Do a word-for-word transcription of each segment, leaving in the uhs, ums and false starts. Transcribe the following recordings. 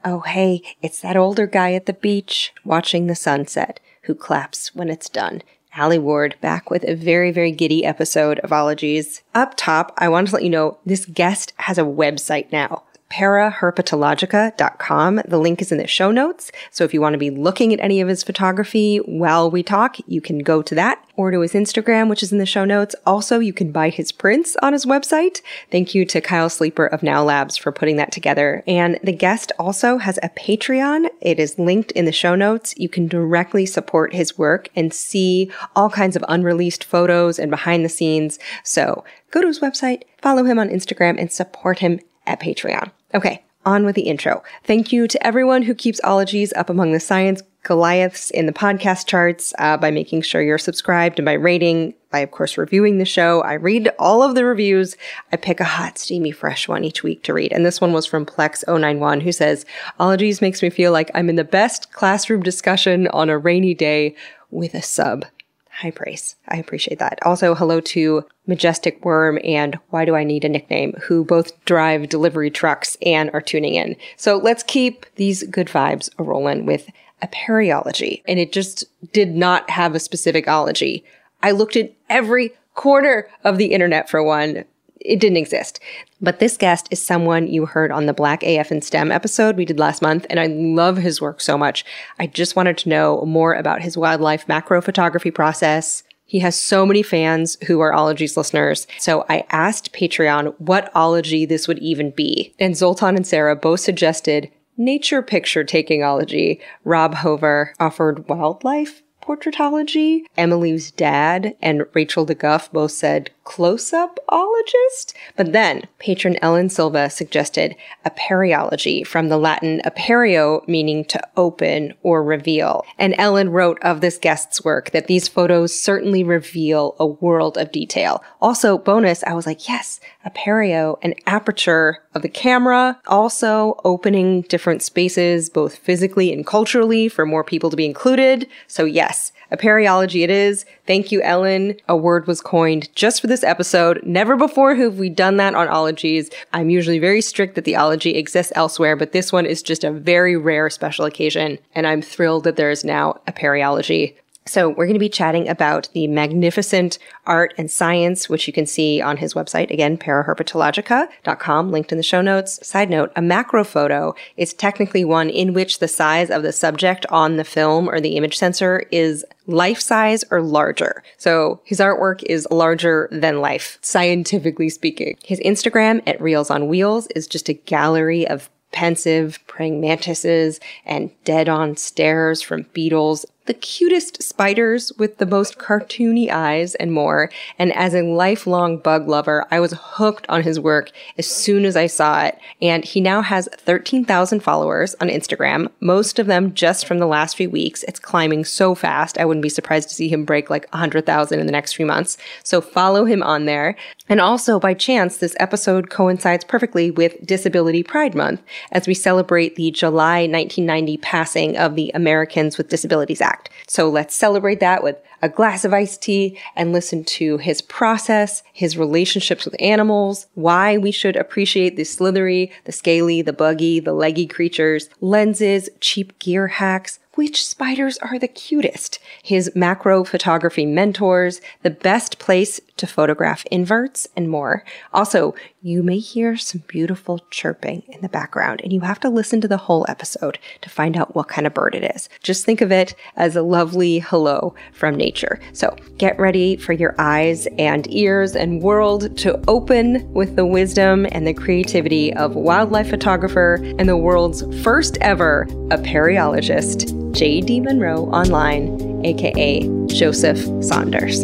Oh, hey, it's that older guy at the beach watching the sunset who claps when it's done. Alie Ward back with a very, very giddy episode of Ologies. Up top, I wanted to let you know this guest has a website now. para herpetologica dot com. The link is in the show notes. So if you want to be looking at any of his photography while we talk, you can go to that or to his Instagram, which is in the show notes. Also, you can buy his prints on his website. Thank you to Kyle Sleeper of Now Labs for putting that together. And the guest also has a Patreon. It is linked in the show notes. You can directly support his work and see all kinds of unreleased photos and behind the scenes. So go to his website, follow him on Instagram, and support him at Patreon. Okay, on with the intro. Thank you to everyone who keeps Ologies up among the science Goliaths in the podcast charts uh, by making sure you're subscribed and by rating, by, of course, reviewing the show. I read all of the reviews. I pick a hot, steamy, fresh one each week to read. And this one was from Plex zero nine one, who says, Ologies makes me feel like I'm in the best classroom discussion on a rainy day with a sub. High praise. I appreciate that. Also, hello to Majestic Worm and Why Do I Need a Nickname, who both drive delivery trucks and are tuning in. So let's keep these good vibes a-rolling with Apariology. And it just did not have a specific ology. I looked at every corner of the internet for one. It didn't exist. But this guest is someone you heard on the Black A F in STEM episode we did last month, and I love his work so much. I just wanted to know more about his wildlife macro photography process. He has so many fans who are Ologies listeners. So I asked Patreon what ology this would even be. And Zoltan and Sarah both suggested nature picture taking ology. Rob Hover offered wildlife portraitology. Emily's dad and Rachel DeGuff both said close-up ologist. But then patron Ellen Silva suggested apariology, from the Latin apario, meaning to open or reveal. And Ellen wrote of this guest's work that these photos certainly reveal a world of detail. Also, bonus, I was like, yes, apario, an aperture of the camera, also opening different spaces, both physically and culturally, for more people to be included. So yes, apariology it is. Thank you, Ellen. A word was coined just for this episode. Never before have we done that on Ologies. I'm usually very strict that the ology exists elsewhere, but this one is just a very rare special occasion, and I'm thrilled that there is now apariology. So we're going to be chatting about the magnificent art and science, which you can see on his website. Again, para herpetologica dot com, linked in the show notes. Side note, a macro photo is technically one in which the size of the subject on the film or the image sensor is life size or larger. So his artwork is larger than life, scientifically speaking. His Instagram at Reels on Wheels is just a gallery of pensive praying mantises and dead-on stares from beetles, the cutest spiders with the most cartoony eyes, and more. And as a lifelong bug lover, I was hooked on his work as soon as I saw it. And he now has thirteen thousand followers on Instagram, most of them just from the last few weeks. It's climbing so fast. I wouldn't be surprised to see him break like one hundred thousand in the next few months. So follow him on there. And also, by chance, this episode coincides perfectly with Disability Pride Month as we celebrate the July nineteen ninety passing of the Americans with Disabilities Act. So let's celebrate that with a glass of iced tea and listen to his process, his relationships with animals, why we should appreciate the slithery, the scaly, the buggy, the leggy creatures, lenses, cheap gear hacks, which spiders are the cutest, his macro photography mentors, the best place to photograph inverts, and more. Also, you may hear some beautiful chirping in the background, and you have to listen to the whole episode to find out what kind of bird it is. Just think of it as a lovely hello from nature. So get ready for your eyes and ears and world to open with the wisdom and the creativity of wildlife photographer and the world's first ever apariologist, J D Monroe Online, aka Joseph Saunders.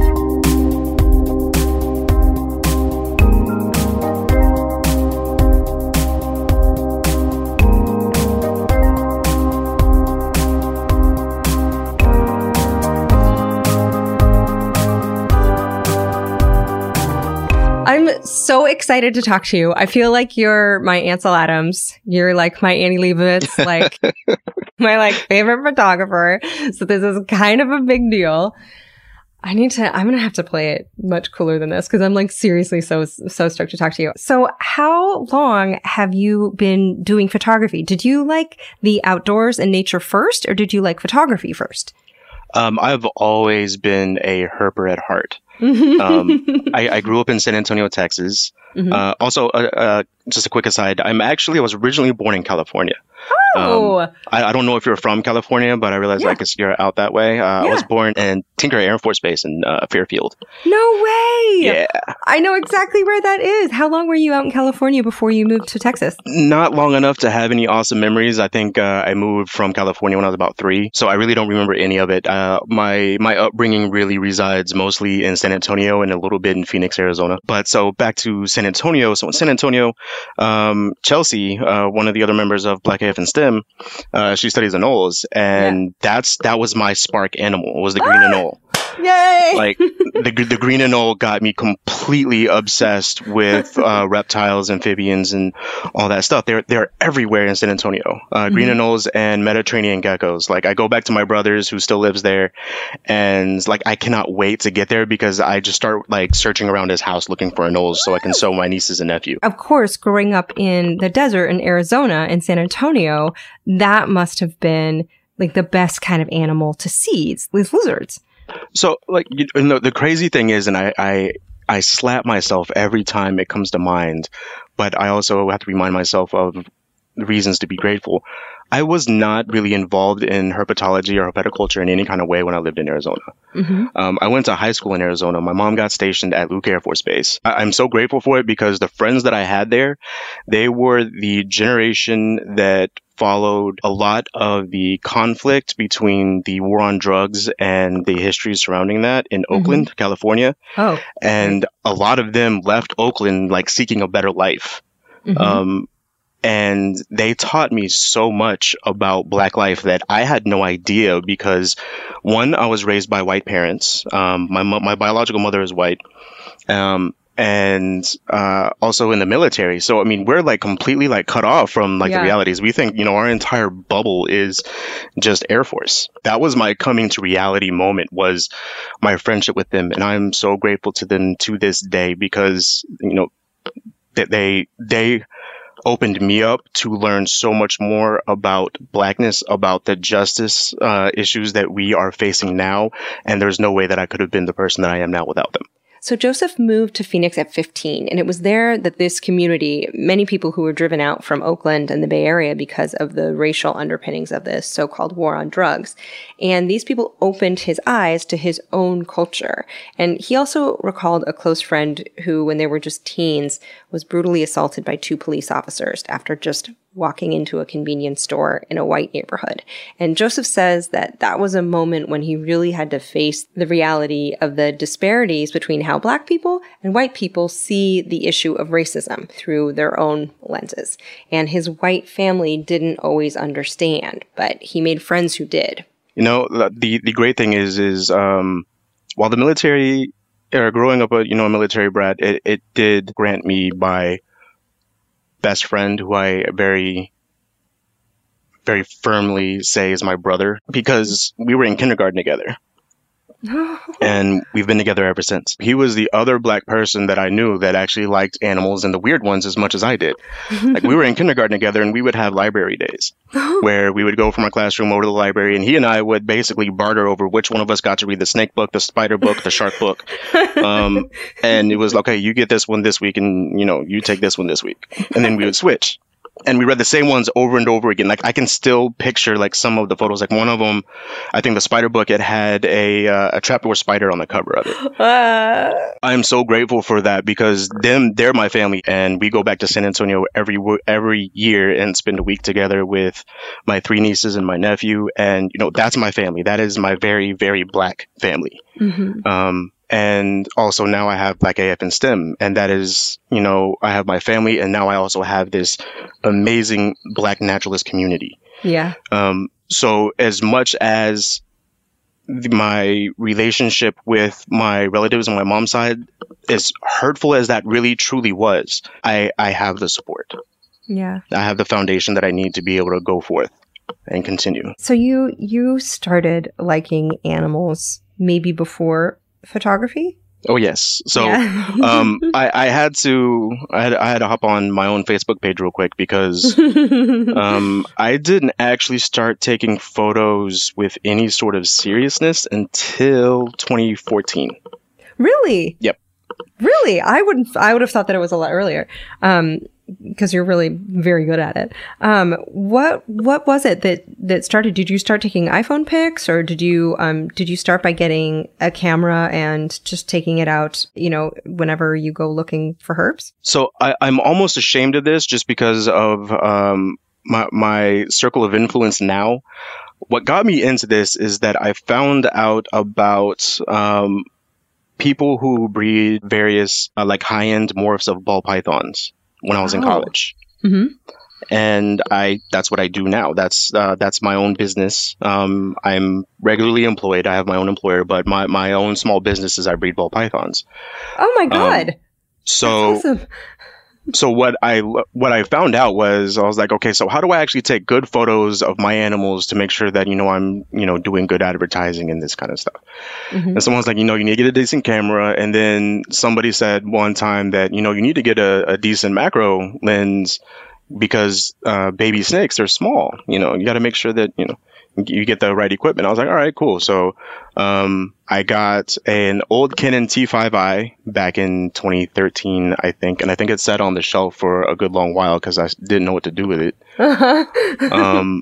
I'm so excited to talk to you. I feel like you're my Ansel Adams. You're like my Annie Leibovitz, like my like favorite photographer. So this is kind of a big deal. I need to, I'm going to have to play it much cooler than this because I'm like seriously so, so stoked to talk to you. So how long have you been doing photography? Did you like the outdoors and nature first, or did you like photography first? Um, I've always been a herper at heart. um, I, I grew up in San Antonio, Texas. Mm-hmm. Uh, also, uh, uh, just a quick aside, I'm actually, I was originally born in California. Oh! Um, I, I don't know if you're from California, but I realize yeah. I guess you're out that way. Uh, yeah. I was born in Tinker Air Force Base in uh, Fairfield. No way! Yeah. I know exactly where that is. How long were you out in California before you moved to Texas? Not long enough to have any awesome memories. I think uh, I moved from California when I was about three, so I really don't remember any of it. Uh, my my upbringing really resides mostly in San Antonio and a little bit in Phoenix, Arizona. But so back to San Antonio. So in San Antonio, um, Chelsea, uh, one of the other members of Black A F and STEM, uh, she studies anoles, and yeah. that's that was my spark animal. Was the green ah! anole. Yay! Like the the green anole got me completely obsessed with uh, reptiles, amphibians, and all that stuff. They're they're everywhere in San Antonio. Uh, mm-hmm. Green anoles and Mediterranean geckos. Like I go back to my brother's who still lives there, and like I cannot wait to get there because I just start like searching around his house looking for anoles so I can show my nieces and nephew. Of course, growing up in the desert in Arizona and San Antonio, that must have been like the best kind of animal to see. It's these lizards. So, like, you know, the crazy thing is, and I, I, I slap myself every time it comes to mind, but I also have to remind myself of the reasons to be grateful. I was not really involved in herpetology or herpetoculture in any kind of way when I lived in Arizona. Mm-hmm. Um, I went to high school in Arizona. My mom got stationed at Luke Air Force Base. I- I'm so grateful for it because the friends that I had there, they were the generation that followed a lot of the conflict between the war on drugs and the history surrounding that in mm-hmm. Oakland, California. Oh, and right. a lot of them left Oakland like seeking a better life. Mm-hmm. Um, and they taught me so much about Black life that I had no idea because, one, I was raised by white parents. Um, my my biological mother is white. Um, and uh, also in the military. So, I mean, we're like completely like cut off from like yeah. the realities. We think, you know, our entire bubble is just Air Force. That was my coming to reality moment, was my friendship with them. And I'm so grateful to them to this day because, you know, that they, they opened me up to learn so much more about Blackness, about the justice uh, issues that we are facing now. And there's no way that I could have been the person that I am now without them. So Joseph moved to Phoenix at fifteen, and it was there that this community, many people who were driven out from Oakland and the Bay Area because of the racial underpinnings of this so-called war on drugs, and these people opened his eyes to his own culture. And he also recalled a close friend who, when they were just teens, was brutally assaulted by two police officers after just walking into a convenience store in a white neighborhood. And Joseph says that that was a moment when he really had to face the reality of the disparities between how Black people and white people see the issue of racism through their own lenses. And his white family didn't always understand, but he made friends who did. You know, the the great thing is, is um, while the military, or growing up a, you know, a military brat, it, it did grant me my best friend, who I very, very firmly say is my brother, because we were in kindergarten together. And we've been together ever since. He was the other Black person that I knew that actually liked animals and the weird ones as much as I did. Like, we were in kindergarten together, and we would have library days where we would go from our classroom over to the library, and he and I would basically barter over which one of us got to read the snake book, the spider book, the shark book. Um, and it was like, okay, you get this one this week, and, you know, you take this one this week. And then we would switch. And we read the same ones over and over again. Like, I can still picture like some of the photos. Like, one of them, I think the spider book, it had a uh, a trapdoor spider on the cover of it. Uh. I'm so grateful for that because them, they're my family, and we go back to San Antonio every every year and spend a week together with my three nieces and my nephew. And, you know, that's my family. That is my very, very Black family. Mm-hmm. Um, And also now I have Black A F and STEM, and that is, you know, I have my family, and now I also have this amazing Black naturalist community. Yeah. Um, so as much as the, my relationship with my relatives on my mom's side, as hurtful as that really truly was, I, I have the support. Yeah. I have the foundation that I need to be able to go forth and continue. So you, you started liking animals maybe before photography? Oh yes. So Yeah. um, I, I had to I had, I had to hop on my own Facebook page real quick because um, I didn't actually start taking photos with any sort of seriousness until twenty fourteen. Really? Yep. Really? I wouldn't. I would have thought that it was a lot earlier. Um, because you're really very good at it. Um, what what was it that that started? Did you start taking iPhone pics, or did you um did you start by getting a camera and just taking it out, you know, whenever you go looking for herbs? So I, I'm almost ashamed of this just because of um my my circle of influence now. What got me into this is that I found out about um people who breed various uh, like high-end morphs of ball pythons when I was in Oh. college. Mm-hmm. And I that's what I do now. That's uh, that's my own business. Um, I'm regularly employed. I have my own employer, but my, my own small business is I breed ball pythons. Oh my God! Um, so That's awesome. so what I what I found out was I was like, okay, so how do I actually take good photos of my animals to make sure that, you know, I'm, you know, doing good advertising and this kind of stuff. Mhm. And someone's like, you know, you need to get a decent camera. And then somebody said one time that, you know, you need to get a, a decent macro lens because uh, baby snakes are small. You know, you got to make sure that, you know, you get the right equipment. I was like, all right, cool. So um, I got an old Canon T five i back in twenty thirteen, I think. And I think it sat on the shelf for a good long while because I didn't know what to do with it. um,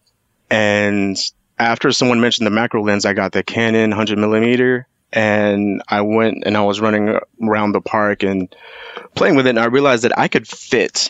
and after someone mentioned the macro lens, I got the Canon one hundred millimeter. And I went and I was running around the park and playing with it. And I realized that I could fit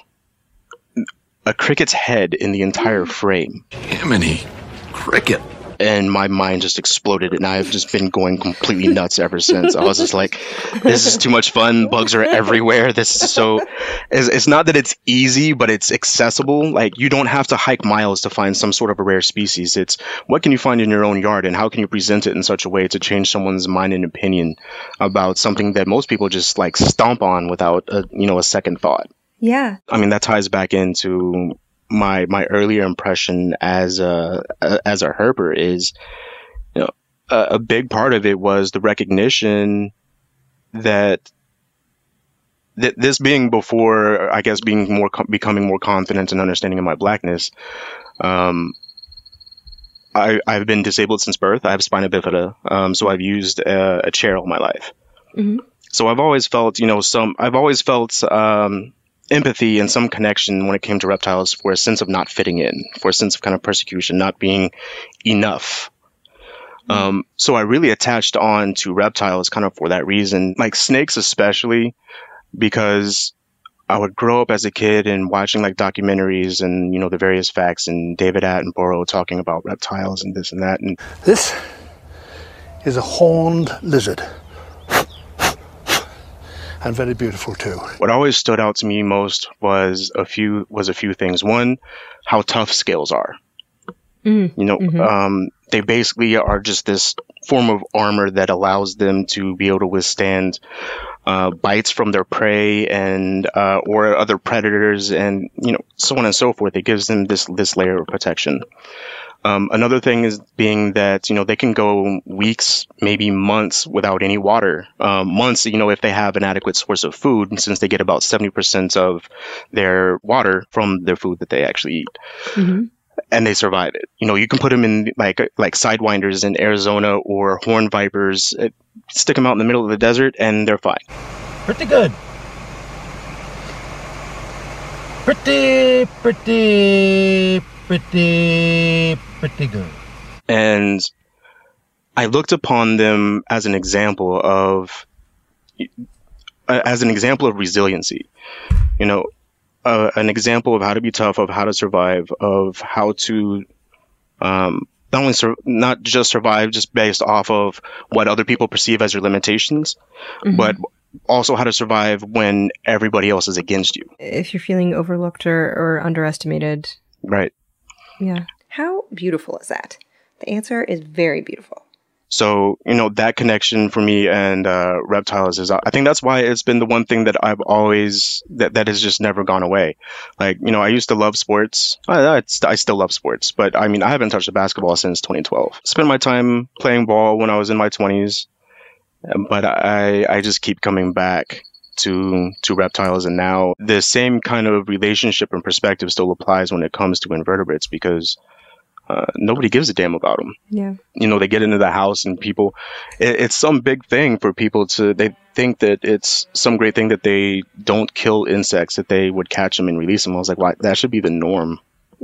a cricket's head in the entire frame. Jiminy cricket. And my mind just exploded, and I've just been going completely nuts ever since. I was just like, this is too much fun. Bugs are everywhere. This is so... It's, it's not that it's easy, but it's accessible. Like, you don't have to hike miles to find some sort of a rare species. It's what can you find in your own yard, and how can you present it in such a way to change someone's mind and opinion about something that most people just, like, stomp on without, a, you know, a second thought. Yeah. I mean, that ties back into my my earlier impression as a, a as a herper is, you know, a, a big part of it was the recognition that th- this being before, I guess, being more com- becoming more confident and understanding of my blackness. Um, I I've been disabled since birth. I have spina bifida, um, so I've used a, a chair all my life. Mm-hmm. So I've always felt, you know, some I've always felt. Um, empathy and some connection when it came to reptiles for a sense of not fitting in, for a sense of kind of persecution, not being enough. Mm-hmm. Um, so I really attached on to reptiles kind of for that reason, like snakes especially, because I would grow up as a kid and watching like documentaries and, you know, the various facts and David Attenborough talking about reptiles and this and that. And this is a horned lizard. And very beautiful too. What always stood out to me most was a few was a few things. One, how tough scales are. Mm, you know, mm-hmm. um, they basically are just this form of armor that allows them to be able to withstand uh, bites from their prey and uh, or other predators, and you know, so on and so forth. It gives them this this layer of protection. Um, another thing is being that, you know, they can go weeks, maybe months without any water. Um, months, you know, if they have an adequate source of food, since they get about seventy percent of their water from their food that they actually eat. Mm-hmm. And they survive it. You know, you can put them in like like sidewinders in Arizona or horned vipers, uh, stick them out in the middle of the desert, and they're fine. Pretty good. Pretty, pretty, pretty, pretty good. And I looked upon them as an example of, uh, as an example of resiliency. You know, uh, an example of how to be tough, of how to survive, of how to um, not only sur- not just survive just based off of what other people perceive as your limitations, mm-hmm. but also how to survive when everybody else is against you. If you're feeling overlooked or, or underestimated. Right. Yeah. How beautiful is that? The answer is very beautiful. So, you know, that connection for me and uh, reptiles is, I think that's why it's been the one thing that I've always, that, that has just never gone away. Like, you know, I used to love sports. I, I, I still love sports, but I mean, I haven't touched a basketball since twenty twelve. Spent my time playing ball when I was in my twenties. but I I just keep coming back to to reptiles, and now the same kind of relationship and perspective still applies when it comes to invertebrates, because uh, nobody gives a damn about them. Yeah. You know, they get into the house and people, it, it's some big thing for people to, they think that it's some great thing that they don't kill insects, that they would catch them and release them. I was like, why? That should be the norm.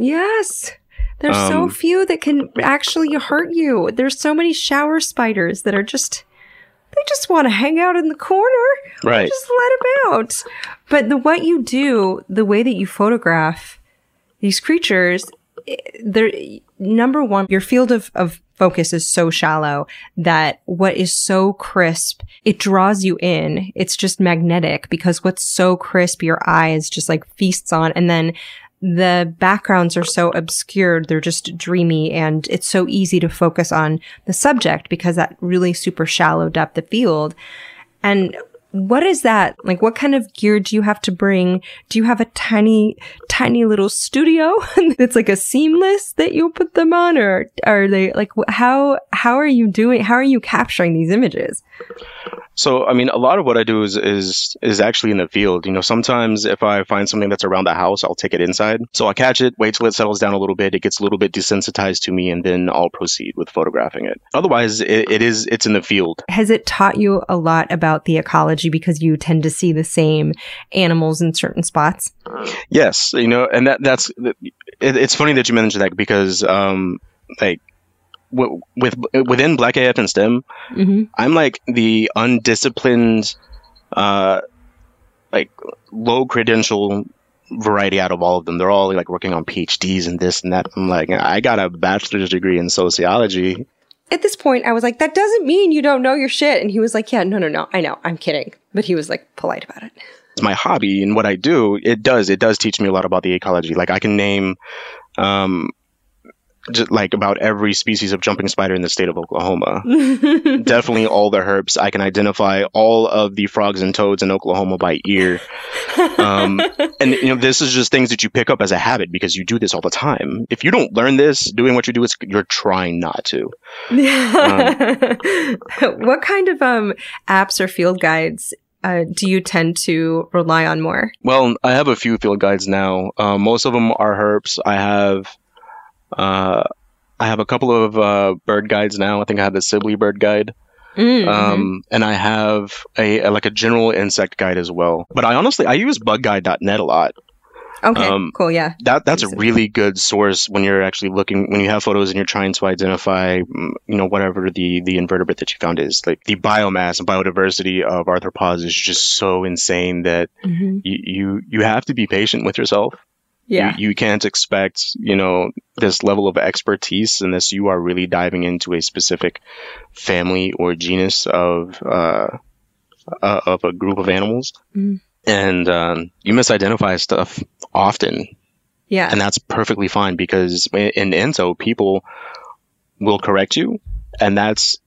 Yes. There's so Um, few that can actually hurt you. There's so many shower spiders that are just, they just want to hang out in the corner. Right. Just let them out. But the what you do, the way that you photograph these creatures, i- they're, number one, your field of, of focus is so shallow that what is so crisp, it draws you in. It's just magnetic, because what's so crisp, your eyes just like feasts on. And then the backgrounds are so obscured, they're just dreamy, and it's so easy to focus on the subject because that really super shallow depth of field. And what is that? Like, what kind of gear do you have to bring? Do you have a tiny, tiny little studio that's like a seamless that you put them on? Or are they like, wh- how, how are you doing? How are you capturing these images? So, I mean, a lot of what I do is, is, is actually in the field. You know, sometimes if I find something that's around the house, I'll take it inside. So I catch it, wait till it settles down a little bit. It gets a little bit desensitized to me, and then I'll proceed with photographing it. Otherwise, it, it is, it's in the field. Has it taught you a lot about the ecology because you tend to see the same animals in certain spots? Yes. You know, and that, that's, it, it's funny that you mentioned that, because, um, like, w- with, within Black A F and STEM, Mm-hmm. I'm like the undisciplined, uh, like low credential variety out of all of them. They're all like working on P H Ds and this and that. I'm like, I got a bachelor's degree in sociology. At this point, I was like, that doesn't mean you don't know your shit. And he was like, yeah, no, no, no. I know. I'm kidding. But he was like polite about it. It's my hobby, and what I do, it does, it does teach me a lot about the ecology. Like I can name, um, just like about every species of jumping spider in the state of Oklahoma. Definitely all the herps. I can identify all of the frogs and toads in Oklahoma by ear. Um, and you know, this is just things that you pick up as a habit because you do this all the time. If you don't learn this, doing what you do, is you're trying not to. What kind of um apps or field guides uh, do you tend to rely on more? Well, I have a few field guides now. Uh, most of them are herps. I have, uh, I have a couple of uh, bird guides now. I think I have the Sibley bird guide. Mm-hmm. Um, and I have a, a like a general insect guide as well. But I honestly I use bug guide dot net a lot. Okay, um, cool, yeah. That that's a really good source when you're actually looking, when you have photos and you're trying to identify, mm, you know, whatever the the invertebrate that you found is. Like the biomass and biodiversity of arthropods is just so insane that Mm-hmm. you you, you have to be patient with yourself. Yeah. You, you can't expect, you know, this level of expertise unless you are really diving into a specific family or genus of uh, uh, of a group of animals. Mm. And um, you misidentify stuff often, Yeah. and that's perfectly fine, because in Ento, people will correct you, and that's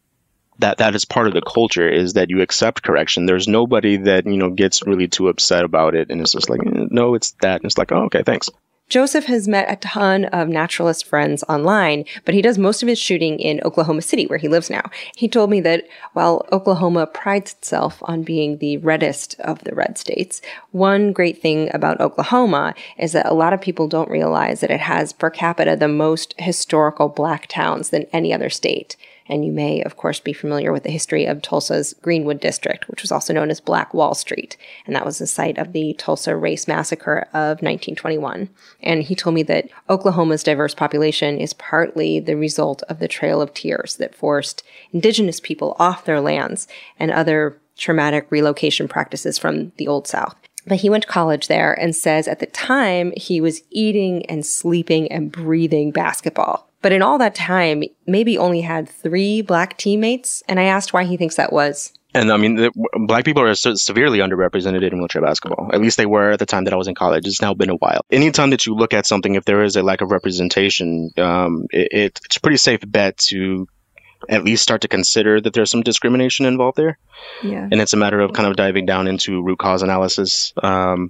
that that is part of the culture, is that you accept correction. There's nobody that, you know, gets really too upset about it, and it's just like, eh, no, it's that. And it's like, oh, okay, thanks. Joseph has met a ton of naturalist friends online, but he does most of his shooting in Oklahoma City, where he lives now. He told me that while Oklahoma prides itself on being the reddest of the red states, one great thing about Oklahoma is that a lot of people don't realize that it has per capita the most historical black towns than any other state. And you may, of course, be familiar with the history of Tulsa's Greenwood District, which was also known as Black Wall Street. And that was the site of the Tulsa Race Massacre of nineteen twenty-one. And he told me that Oklahoma's diverse population is partly the result of the Trail of Tears that forced indigenous people off their lands and other traumatic relocation practices from the Old South. But he went to college there and says at the time he was eating and sleeping and breathing basketball. But in all that time, maybe only had three black teammates. And I asked why he thinks that was. And I mean, the, black people are se- severely underrepresented in wheelchair basketball. At least they were at the time that I was in college. It's now been a while. Anytime that you look at something, if there is a lack of representation, um, it, it, it's a pretty safe bet to at least start to consider that there's some discrimination involved there. Yeah. And it's a matter of kind of diving down into root cause analysis. Um,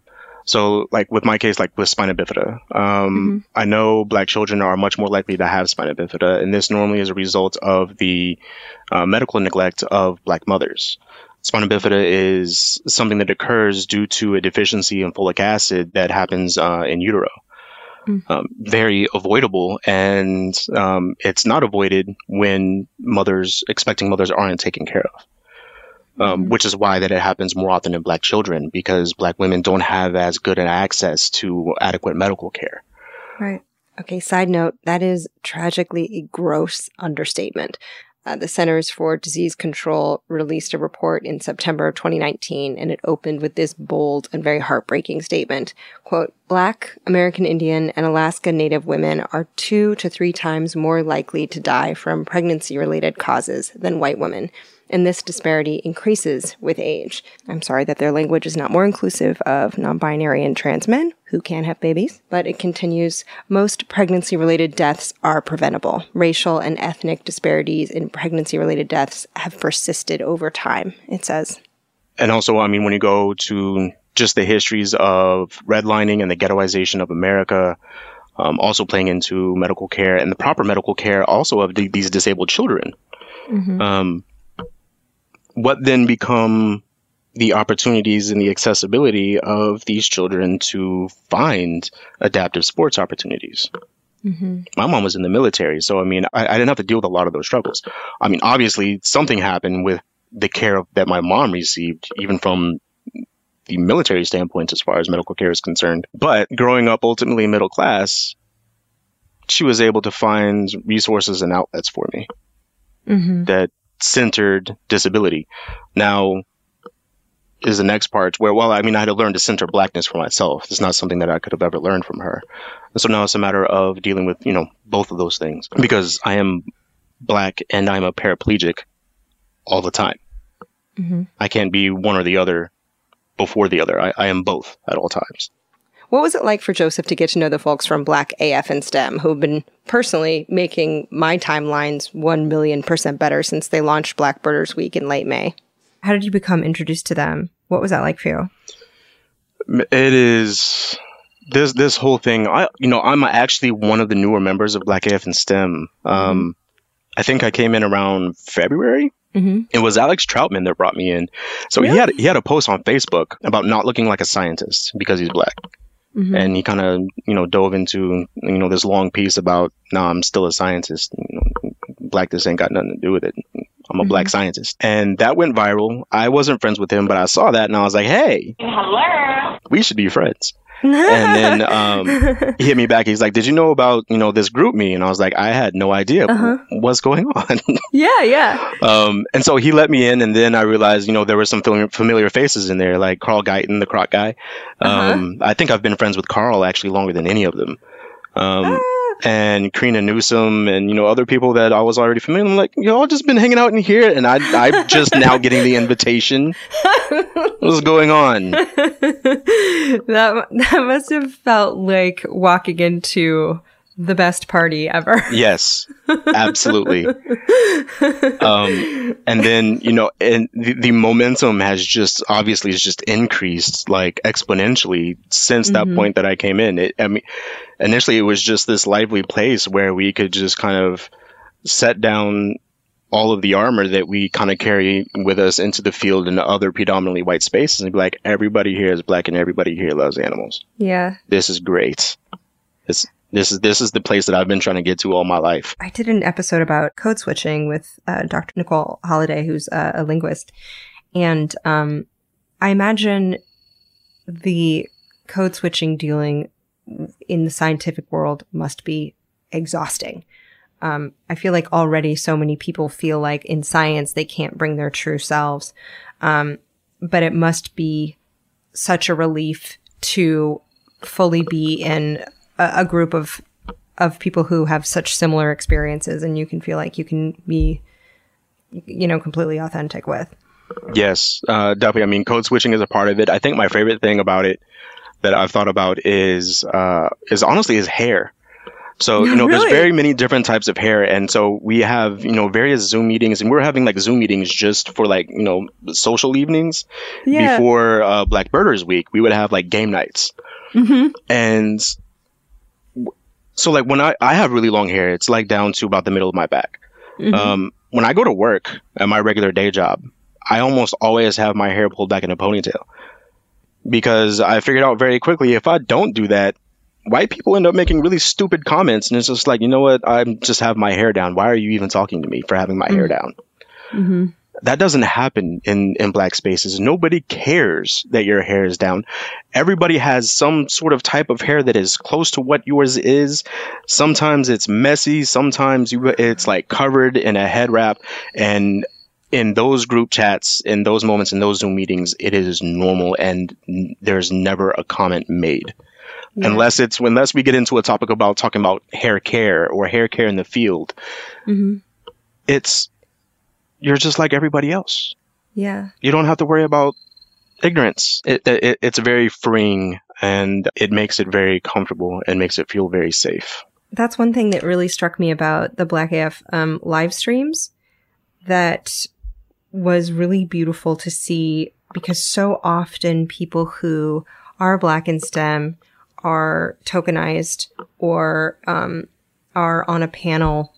So, like with my case, like with spina bifida, um, mm-hmm. I know Black children are much more likely to have spina bifida, and this normally is a result of the uh, medical neglect of Black mothers. Spina bifida is something that occurs due to a deficiency in folic acid that happens uh, in utero. Mm-hmm. Um, very avoidable, and um, it's not avoided when mothers, expecting mothers, aren't taken care of. Um, mm-hmm. Which is why that it happens more often in Black children, because Black women don't have as good an access to adequate medical care. Right. Okay, side note, that is tragically a gross understatement. Uh, the Centers for Disease Control released a report in September of twenty nineteen, and it opened with this bold and very heartbreaking statement. Quote, Black, American Indian, and Alaska Native women are two to three times more likely to die from pregnancy-related causes than white women. And this disparity increases with age. I'm sorry that their language is not more inclusive of non-binary and trans men who can have babies, but it continues. Most pregnancy-related deaths are preventable. Racial and ethnic disparities in pregnancy-related deaths have persisted over time, it says. And also, I mean, when you go to just the histories of redlining and the ghettoization of America, um, also playing into medical care and the proper medical care also of the, these disabled children. Mm-hmm. Um, what then become the opportunities and the accessibility of these children to find adaptive sports opportunities? Mm-hmm. My mom was in the military, so I mean, I, I didn't have to deal with a lot of those struggles. I mean, obviously, something happened with the care that my mom received, even from the military standpoint, as far as medical care is concerned. But growing up ultimately middle class, she was able to find resources and outlets for me mm-hmm. that centered disability. Now is the next part where, well, I mean, I had to learn to center Blackness for myself. It's not something that I could have ever learned from her. And so now it's a matter of dealing with, you know, both of those things, because I am Black and I'm a paraplegic all the time. Mm-hmm. I can't be one or the other before the other. I, I am both at all times. What was it like for Joseph to get to know the folks from Black A F and STEM, who've been personally making my timelines one million percent better since they launched Black Birders Week in late May? How did you become introduced to them? What was that like for you? It is this this whole thing. I you know I'm actually one of the newer members of Black A F and STEM. Um, mm-hmm. I think I came in around February. Mm-hmm. It was Alex Troutman that brought me in. So really? he had he had a post on Facebook about not looking like a scientist because he's Black. Mm-hmm. And he kind of, you know, dove into, you know, this long piece about, no, nah, I'm still a scientist. You know, Blackness ain't got nothing to do with it. I'm a mm-hmm. Black scientist. And that went viral. I wasn't friends with him, but I saw that and I was like, hey, hello, we should be friends. And then um, he hit me back. He's like, did you know about, you know, this group me? And I was like, I had no idea uh-huh. what's going on. yeah, yeah. Um, and so he let me in. And then I realized, you know, there were some familiar faces in there, like Carl Guyton, the Croc guy. Um, uh-huh. I think I've been friends with Carl actually longer than any of them. Um, ah. And Karina Newsom and, you know, other people that I was already familiar with. I'm like, y'all just been hanging out in here. And I, I'm just now getting the invitation. What's going on? That, that must have felt like walking into the best party ever. Yes, absolutely. um, and then, you know, and the, the momentum has just obviously has just increased like exponentially since mm-hmm. that point that I came in. It, I mean, initially it was just this lively place where we could just kind of set down all of the armor that we kind of carry with us into the field and other predominantly white spaces and be like, everybody here is Black and everybody here loves animals. Yeah. This is great. It's, This is this is the place that I've been trying to get to all my life. I did an episode about code switching with uh, Doctor Nicole Holliday, who's uh, a linguist. And um, I imagine the code switching dealing in the scientific world must be exhausting. Um, I feel like already so many people feel like in science they can't bring their true selves. Um, but it must be such a relief to fully be in a group of of people who have such similar experiences, and you can feel like you can be, you know, completely authentic with. Yes, uh, definitely. I mean, code switching is a part of it. I think my favorite thing about it that I've thought about is uh, is honestly his hair. So, you know, Really? there's very many different types of hair. And so we have, you know, various Zoom meetings, and we're having like Zoom meetings just for like, you know, social evenings. Yeah. Before uh, Black Birders Week, we would have like game nights. Mm-hmm. And so like when I, I have really long hair, it's like down to about the middle of my back. Mm-hmm. Um, when I go to work at my regular day job, I almost always have my hair pulled back in a ponytail, because I figured out very quickly, if I don't do that, white people end up making really stupid comments. And it's just like, you know what? I just have my hair down. Why are you even talking to me for having my mm-hmm. hair down? Mm-hmm. That doesn't happen in, in black spaces. Nobody cares that your hair is down. Everybody has some sort of type of hair that is close to what yours is. Sometimes it's messy. Sometimes you, it's like covered in a head wrap. And in those group chats, in those moments, in those Zoom meetings, it is normal, and n- there's never a comment made. Yeah. Unless it's unless we get into a topic about talking about hair care or hair care in the field. Mm-hmm. It's you're just like everybody else. Yeah. You don't have to worry about ignorance. It, it, it's very freeing, and it makes it very comfortable and makes it feel very safe. That's one thing that really struck me about the Black A F um, live streams that was really beautiful to see, because so often people who are Black in STEM are tokenized or um, are on a panel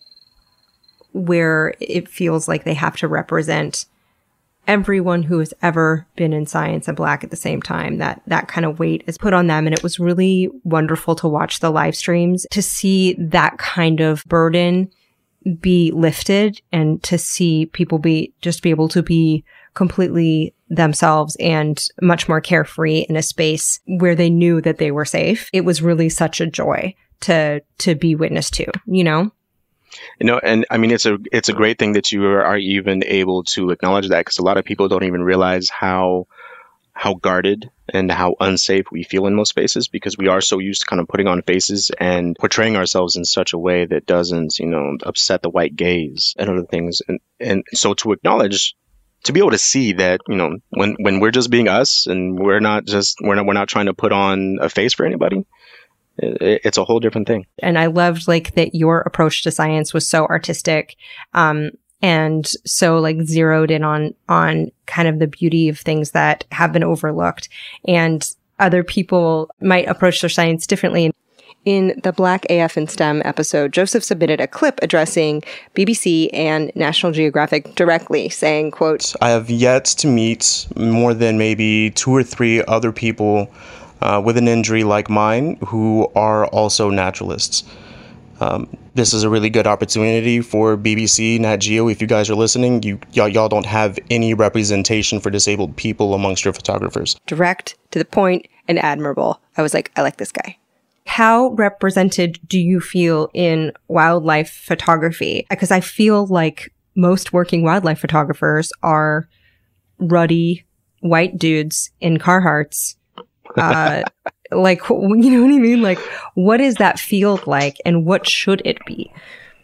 where it feels like they have to represent everyone who has ever been in science and Black at the same time. That that kind of weight is put on them. And it was really wonderful to watch the live streams, to see that kind of burden be lifted, and to see people be just be able to be completely themselves and much more carefree in a space where they knew that they were safe. It was really such a joy to to be witness to, you know? You know, and I mean, it's a it's a great thing that you are even able to acknowledge that, because a lot of people don't even realize how how guarded and how unsafe we feel in most spaces, because we are so used to kind of putting on faces and portraying ourselves in such a way that doesn't, you know, upset the white gaze and other things. And and so to acknowledge, to be able to see that, you know, when when we're just being us and we're not just we're not we're not trying to put on a face for anybody. It's a whole different thing. And I loved like that your approach to science was so artistic, um, and so like zeroed in on, on kind of the beauty of things that have been overlooked, and other people might approach their science differently. In the Black A F in STEM episode, Joseph submitted a clip addressing B B C and National Geographic directly, saying, quote, I have yet to meet more than maybe two or three other people Uh, with an injury like mine who are also naturalists. Um, this is a really good opportunity for B B C, Nat Geo. If you guys are listening, you y'all, y'all don't have any representation for disabled people amongst your photographers. Direct, to the point, and admirable. I was like, I like this guy. How represented do you feel in wildlife photography? Because I feel like most working wildlife photographers are ruddy white dudes in Carhartts. uh, like, you know what I mean? Like, what is that field like, and what should it be?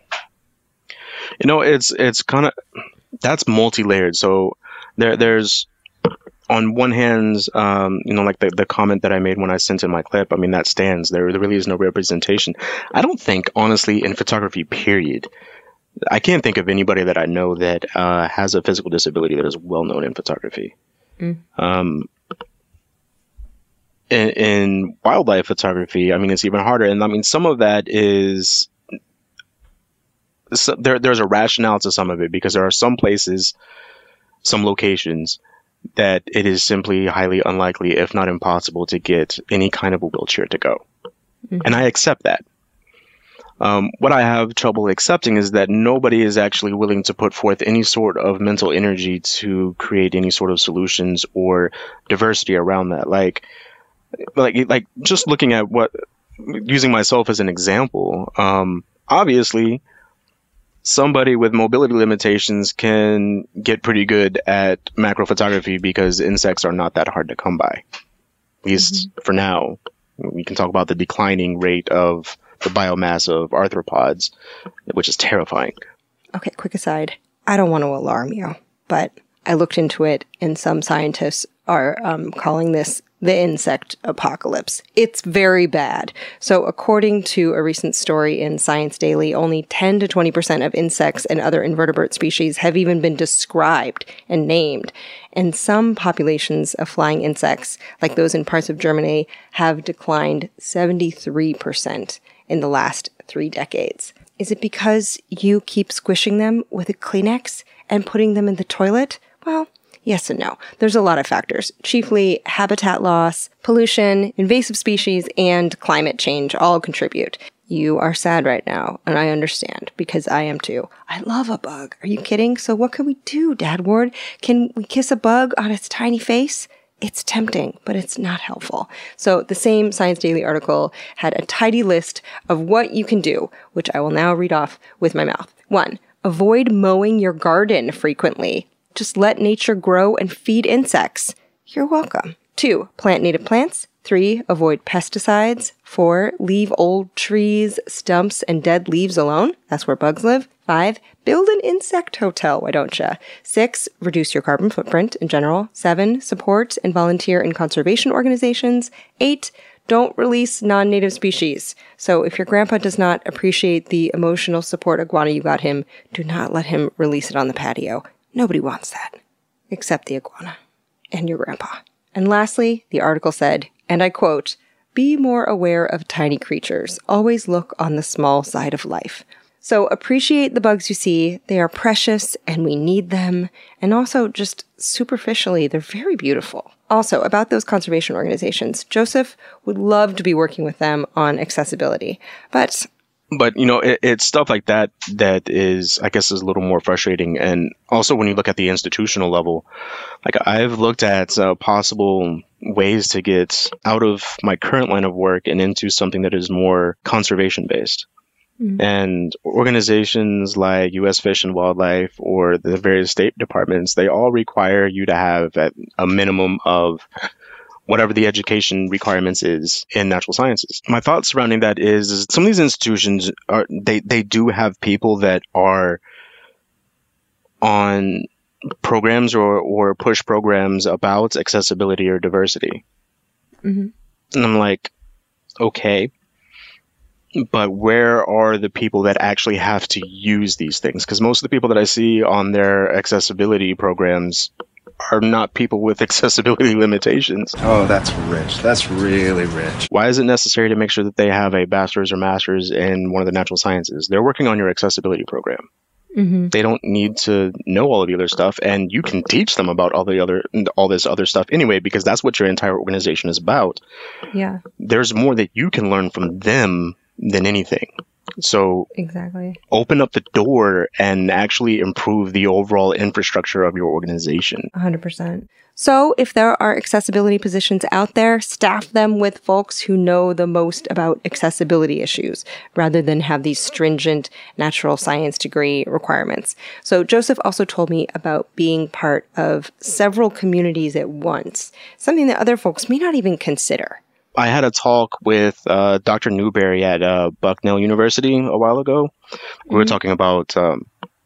You know, it's it's kind of, that's multi-layered. So there there's, on one hand, um, you know, like the, the comment that I made when I sent in my clip, I mean, that stands. There, there really is no representation. I don't think, honestly, in photography, period, I can't think of anybody that I know that uh, has a physical disability that is well known in photography. Mm. Um, In, in wildlife photography, I mean, it's even harder. And I mean, some of that is, so there, there's a rationale to some of it, because there are some places, some locations that it is simply highly unlikely, if not impossible, to get any kind of a wheelchair to go. Mm-hmm. And I accept that. Um, what I have trouble accepting is that nobody is actually willing to put forth any sort of mental energy to create any sort of solutions or diversity around that. Like, Like, like just looking at what, using myself as an example, um, obviously, somebody with mobility limitations can get pretty good at macro photography because insects are not that hard to come by. At least mm-hmm. for now. We can talk about the declining rate of the biomass of arthropods, which is terrifying. Okay, quick aside. I don't want to alarm you, but I looked into it, and some scientists are um, calling this the insect apocalypse. It's very bad. So according to a recent story in Science Daily, only ten to twenty percent of insects and other invertebrate species have even been described and named. And some populations of flying insects, like those in parts of Germany, have declined seventy-three percent in the last three decades. Is it because you keep squishing them with a Kleenex and putting them in the toilet? Well, yes and no. There's a lot of factors, chiefly habitat loss, pollution, invasive species, and climate change all contribute. You are sad right now, and I understand, because I am too. I love a bug. Are you kidding? So what can we do, Dad Ward? Can we kiss a bug on its tiny face? It's tempting, but it's not helpful. So the same Science Daily article had a tidy list of what you can do, which I will now read off with my mouth. One, avoid mowing your garden frequently. Just let nature grow and feed insects. You're welcome. Two, plant native plants. Three, avoid pesticides. Four, leave old trees, stumps, and dead leaves alone. That's where bugs live. Five, build an insect hotel, why don't ya? Six, reduce your carbon footprint in general. Seven, support and volunteer in conservation organizations. Eight, don't release non-native species. So if your grandpa does not appreciate the emotional support iguana you got him, do not let him release it on the patio. Nobody wants that, except the iguana and your grandpa. And lastly, the article said, and I quote, "Be more aware of tiny creatures. Always look on the small side of life." So appreciate the bugs you see. They are precious and we need them. And also just superficially, they're very beautiful. Also, about those conservation organizations, Joseph would love to be working with them on accessibility. But But, you know, it, it's stuff like that that is, I guess, is a little more frustrating. And also when you look at the institutional level, like I've looked at uh, possible ways to get out of my current line of work and into something that is more conservation based. Mm-hmm. And organizations like U S Fish and Wildlife or the various state departments, they all require you to have at a minimum of whatever the education requirements is in natural sciences. My thoughts surrounding that is, is some of these institutions are, they, they do have people that are on programs or, or push programs about accessibility or diversity. Mm-hmm. And I'm like, okay, but where are the people that actually have to use these things? Because most of the people that I see on their accessibility programs are not people with accessibility limitations. Oh, that's rich. That's really rich. Why is it necessary to make sure that they have a bachelor's or master's in one of the natural sciences? They're working on your accessibility program. Mm-hmm. They don't need to know all of the other stuff, and you can teach them about all the other, all this other stuff anyway, because that's what your entire organization is about. Yeah. There's more that you can learn from them than anything. So exactly, open up the door and actually improve the overall infrastructure of your organization. one hundred percent. So if there are accessibility positions out there, staff them with folks who know the most about accessibility issues, rather than have these stringent natural science degree requirements. So Joseph also told me about being part of several communities at once, something that other folks may not even consider. I had a talk with uh, Doctor Newberry at uh, Bucknell University a while ago. Mm-hmm. We were talking about um,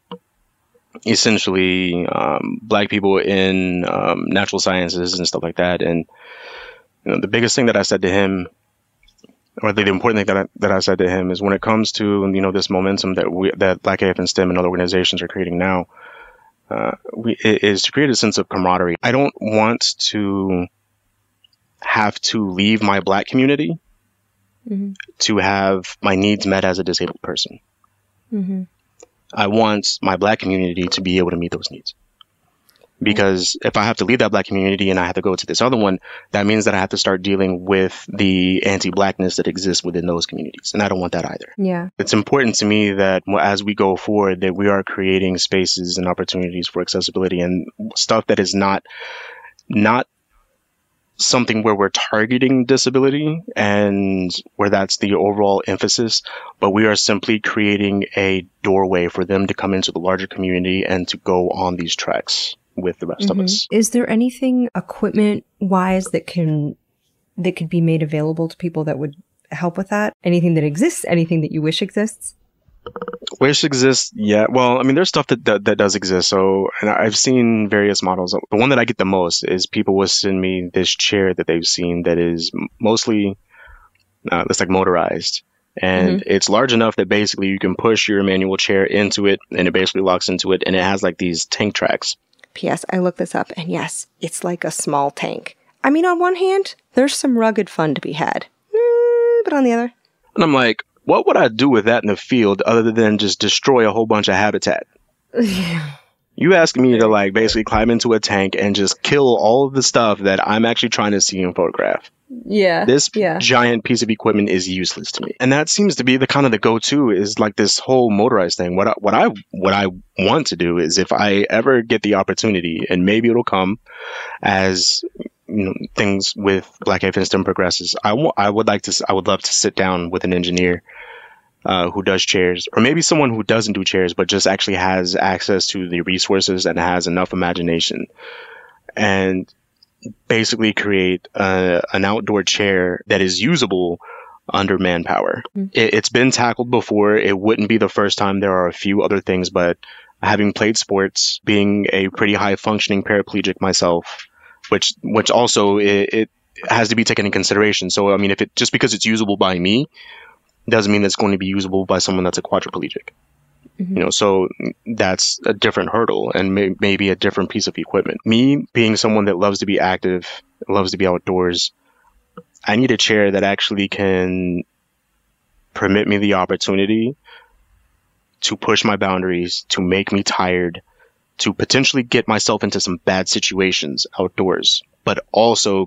essentially um, Black people in um, natural sciences and stuff like that. And you know, the biggest thing that I said to him, or the, the important thing that I, that I said to him, is when it comes to you know this momentum that we that Black A F and STEM and other organizations are creating now, uh, we, is to create a sense of camaraderie. I don't want to have to leave my Black community mm-hmm. to have my needs met as a disabled person. Mm-hmm. I want my Black community to be able to meet those needs. Because if I have to leave that Black community and I have to go to this other one, that means that I have to start dealing with the anti-Blackness that exists within those communities. And I don't want that either. Yeah. It's important to me that as we go forward, that we are creating spaces and opportunities for accessibility and stuff that is not, not something where we're targeting disability and where that's the overall emphasis, but we are simply creating a doorway for them to come into the larger community and to go on these tracks with the rest mm-hmm. of us. Is there anything equipment wise that can that could be made available to people that would help with that? Anything that exists? Anything that you wish exists? Wish exists, yeah. Well, I mean, there's stuff that, that that does exist. So, and I've seen various models. The one that I get the most is people will send me this chair that they've seen that is mostly, uh, it's like motorized, and mm-hmm. it's large enough that basically you can push your manual chair into it, and it basically locks into it, and it has like these tank tracks. P S. I looked this up, and yes, it's like a small tank. I mean, on one hand, there's some rugged fun to be had, mm, but on the other, and I'm like, what would I do with that in the field other than just destroy a whole bunch of habitat? Yeah. You asking me to like basically climb into a tank and just kill all of the stuff that I'm actually trying to see and photograph. Yeah. This yeah. giant piece of equipment is useless to me. And that seems to be the kind of the go-to is like this whole motorized thing. What I, what I what I want to do is if I ever get the opportunity, and maybe it'll come as you know, things with Black A F N progresses, I, w- I would like to I would love to sit down with an engineer uh, who does chairs, or maybe someone who doesn't do chairs but just actually has access to the resources and has enough imagination, and basically create a, an outdoor chair that is usable under manpower. Mm-hmm. It, it's been tackled before. It wouldn't be the first time. There are a few other things, but having played sports, being a pretty high functioning paraplegic myself, which which also it, it has to be taken into consideration. So I mean, if it just because it's usable by me doesn't mean that's going to be usable by someone that's a quadriplegic. Mm-hmm. You know, so that's a different hurdle and may, maybe a different piece of equipment. Me being someone that loves to be active, loves to be outdoors, I need a chair that actually can permit me the opportunity to push my boundaries, to make me tired, to potentially get myself into some bad situations outdoors, but also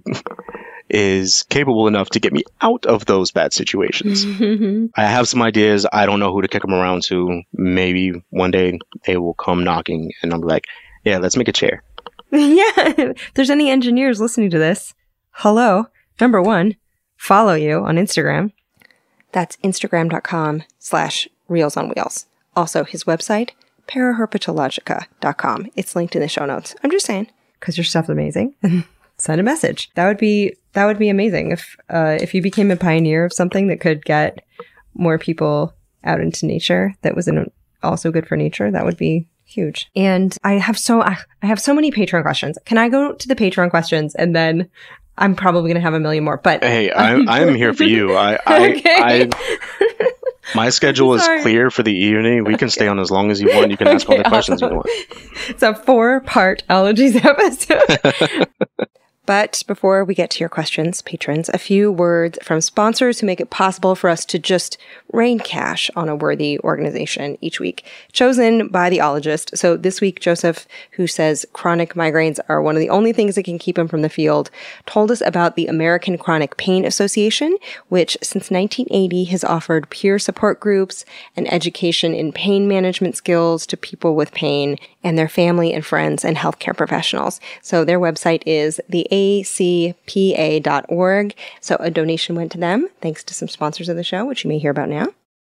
is capable enough to get me out of those bad situations. Mm-hmm. I have some ideas. I don't know who to kick them around to. Maybe one day they will come knocking and I'm like, yeah, let's make a chair. Yeah. If there's any engineers listening to this, hello. Number one, follow you on Instagram. That's instagram.com slash reels on wheels. Also his website, paraherpetologica dot com. It's linked in the show notes. I'm just saying, because your stuff's amazing. Send a message. That would be that would be amazing if uh, if you became a pioneer of something that could get more people out into nature. That was in, also good for nature. That would be huge. And I have so I have so many Patreon questions. Can I go to the Patreon questions and then I'm probably going to have a million more? But hey, I'm I'm here for you. I I, okay. I my schedule is clear for the evening. We can stay on as long as you want. You can ask okay, all the questions awesome. you want. It's a four-part allergies episode. But before we get to your questions, patrons, a few words from sponsors who make it possible for us to just rain cash on a worthy organization each week, chosen by the ologist. So this week, Joseph, who says chronic migraines are one of the only things that can keep him from the field, told us about the American Chronic Pain Association, which since nineteen eighty has offered peer support groups and education in pain management skills to people with pain and their family and friends and healthcare professionals. So their website is the A C P A dot org. So a donation went to them, thanks to some sponsors of the show, which you may hear about now.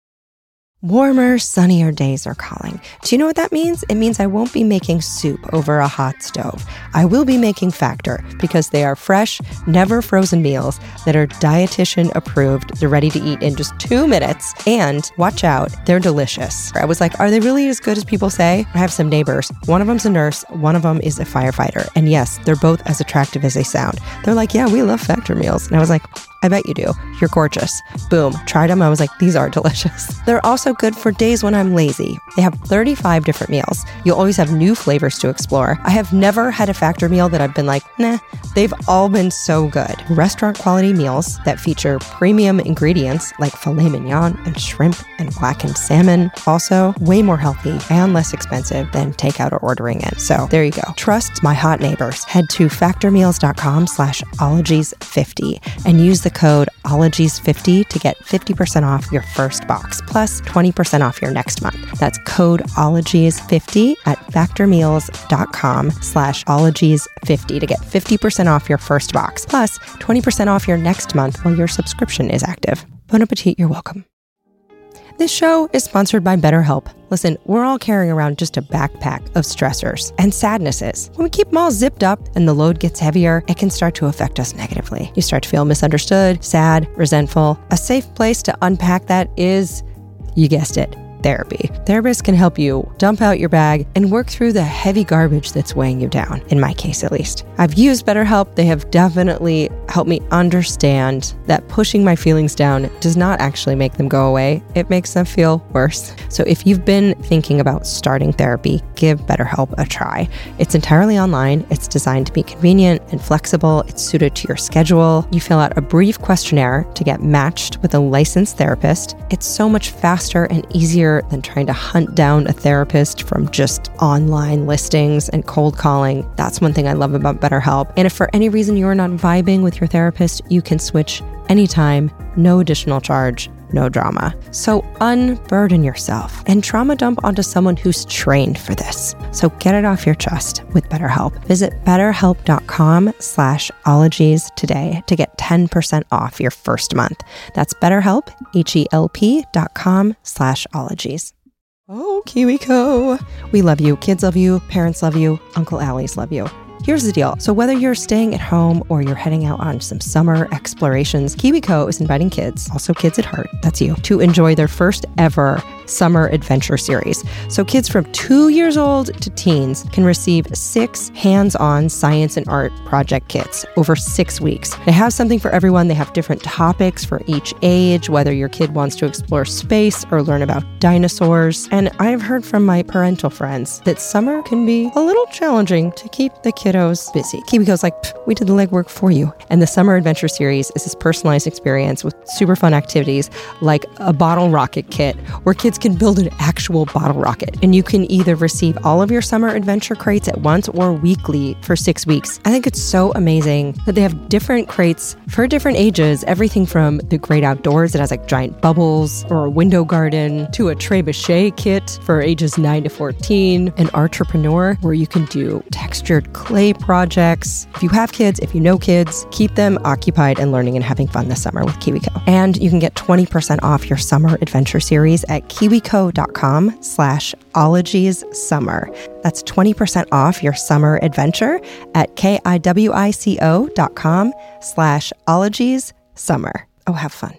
Warmer, sunnier days are calling. Do you know what that means? It means I won't be making soup over a hot stove. I will be making Factor because they are fresh, never frozen meals that are dietitian approved. They're ready to eat in just two minutes. And watch out, they're delicious. I was like, are they really as good as people say? I have some neighbors. One of them's a nurse. One of them is a firefighter. And yes, they're both as attractive as they sound. They're like, yeah, we love Factor meals. And I was like, I bet you do. You're gorgeous. Boom. Tried them. I was like, these are delicious. They're also good for days when I'm lazy. They have thirty-five different meals. You'll always have new flavors to explore. I have never had a Factor meal that I've been like, nah. They've all been so good. Restaurant quality meals that feature premium ingredients like filet mignon and shrimp and blackened salmon. Also, way more healthy and less expensive than takeout or ordering in. So there you go. Trust my hot neighbors. Head to factormeals.com slash ologies50 and use the code ologies fifty to get fifty percent off your first box, plus twenty percent off your next month. That's code ologies fifty at factormeals.com slash ologies50 to get fifty percent off your first box, plus twenty percent off your next month while your subscription is active. Bon appetit, you're welcome. This show is sponsored by BetterHelp. Listen, we're all carrying around just a backpack of stressors and sadnesses. When we keep them all zipped up and the load gets heavier, it can start to affect us negatively. You start to feel misunderstood, sad, resentful. A safe place to unpack that is, you guessed it, therapy. Therapists can help you dump out your bag and work through the heavy garbage that's weighing you down, in my case at least. I've used BetterHelp. They have definitely helped me understand that pushing my feelings down does not actually make them go away. It makes them feel worse. So if you've been thinking about starting therapy, give BetterHelp a try. It's entirely online. It's designed to be convenient and flexible. It's suited to your schedule. You fill out a brief questionnaire to get matched with a licensed therapist. It's so much faster and easier than trying to hunt down a therapist from just online listings and cold calling. That's one thing I love about BetterHelp. And if for any reason you're not vibing with your therapist, you can switch anytime, no additional charge, no drama. So unburden yourself and trauma dump onto someone who's trained for this. So get it off your chest with BetterHelp. Visit betterhelp.com slash ologies today to get ten percent off your first month. That's BetterHelp, H-E-L-P dot com slash ologies. Oh, KiwiCo. We love you. Kids love you. Parents love you. Uncle Allie's love you. Here's the deal. So whether you're staying at home or you're heading out on some summer explorations, KiwiCo is inviting kids, also kids at heart, that's you, to enjoy their first ever summer adventure series. So kids from two years old to teens can receive six hands-on science and art project kits over six weeks. They have something for everyone. They have different topics for each age, whether your kid wants to explore space or learn about dinosaurs. And I've heard from my parental friends that summer can be a little challenging to keep the kiddos busy. KiwiCo's like, we did the legwork for you. And the Summer Adventure Series is this personalized experience with super fun activities like a bottle rocket kit where kids can build an actual bottle rocket. And you can either receive all of your summer adventure crates at once or weekly for six weeks. I think it's so amazing that they have different crates for different ages, everything from the great outdoors that has like giant bubbles or a window garden to a trebuchet kit for ages nine to fourteen, an entrepreneur where you can do textured clay projects. If you have kids, if you know kids, keep them occupied and learning and having fun this summer with KiwiCo. And you can get twenty percent off your summer adventure series at kiwico.com slash ologies summer. That's twenty percent off your summer adventure at K-I-W-I-C-O dot com slash ologies summer. Oh, have fun.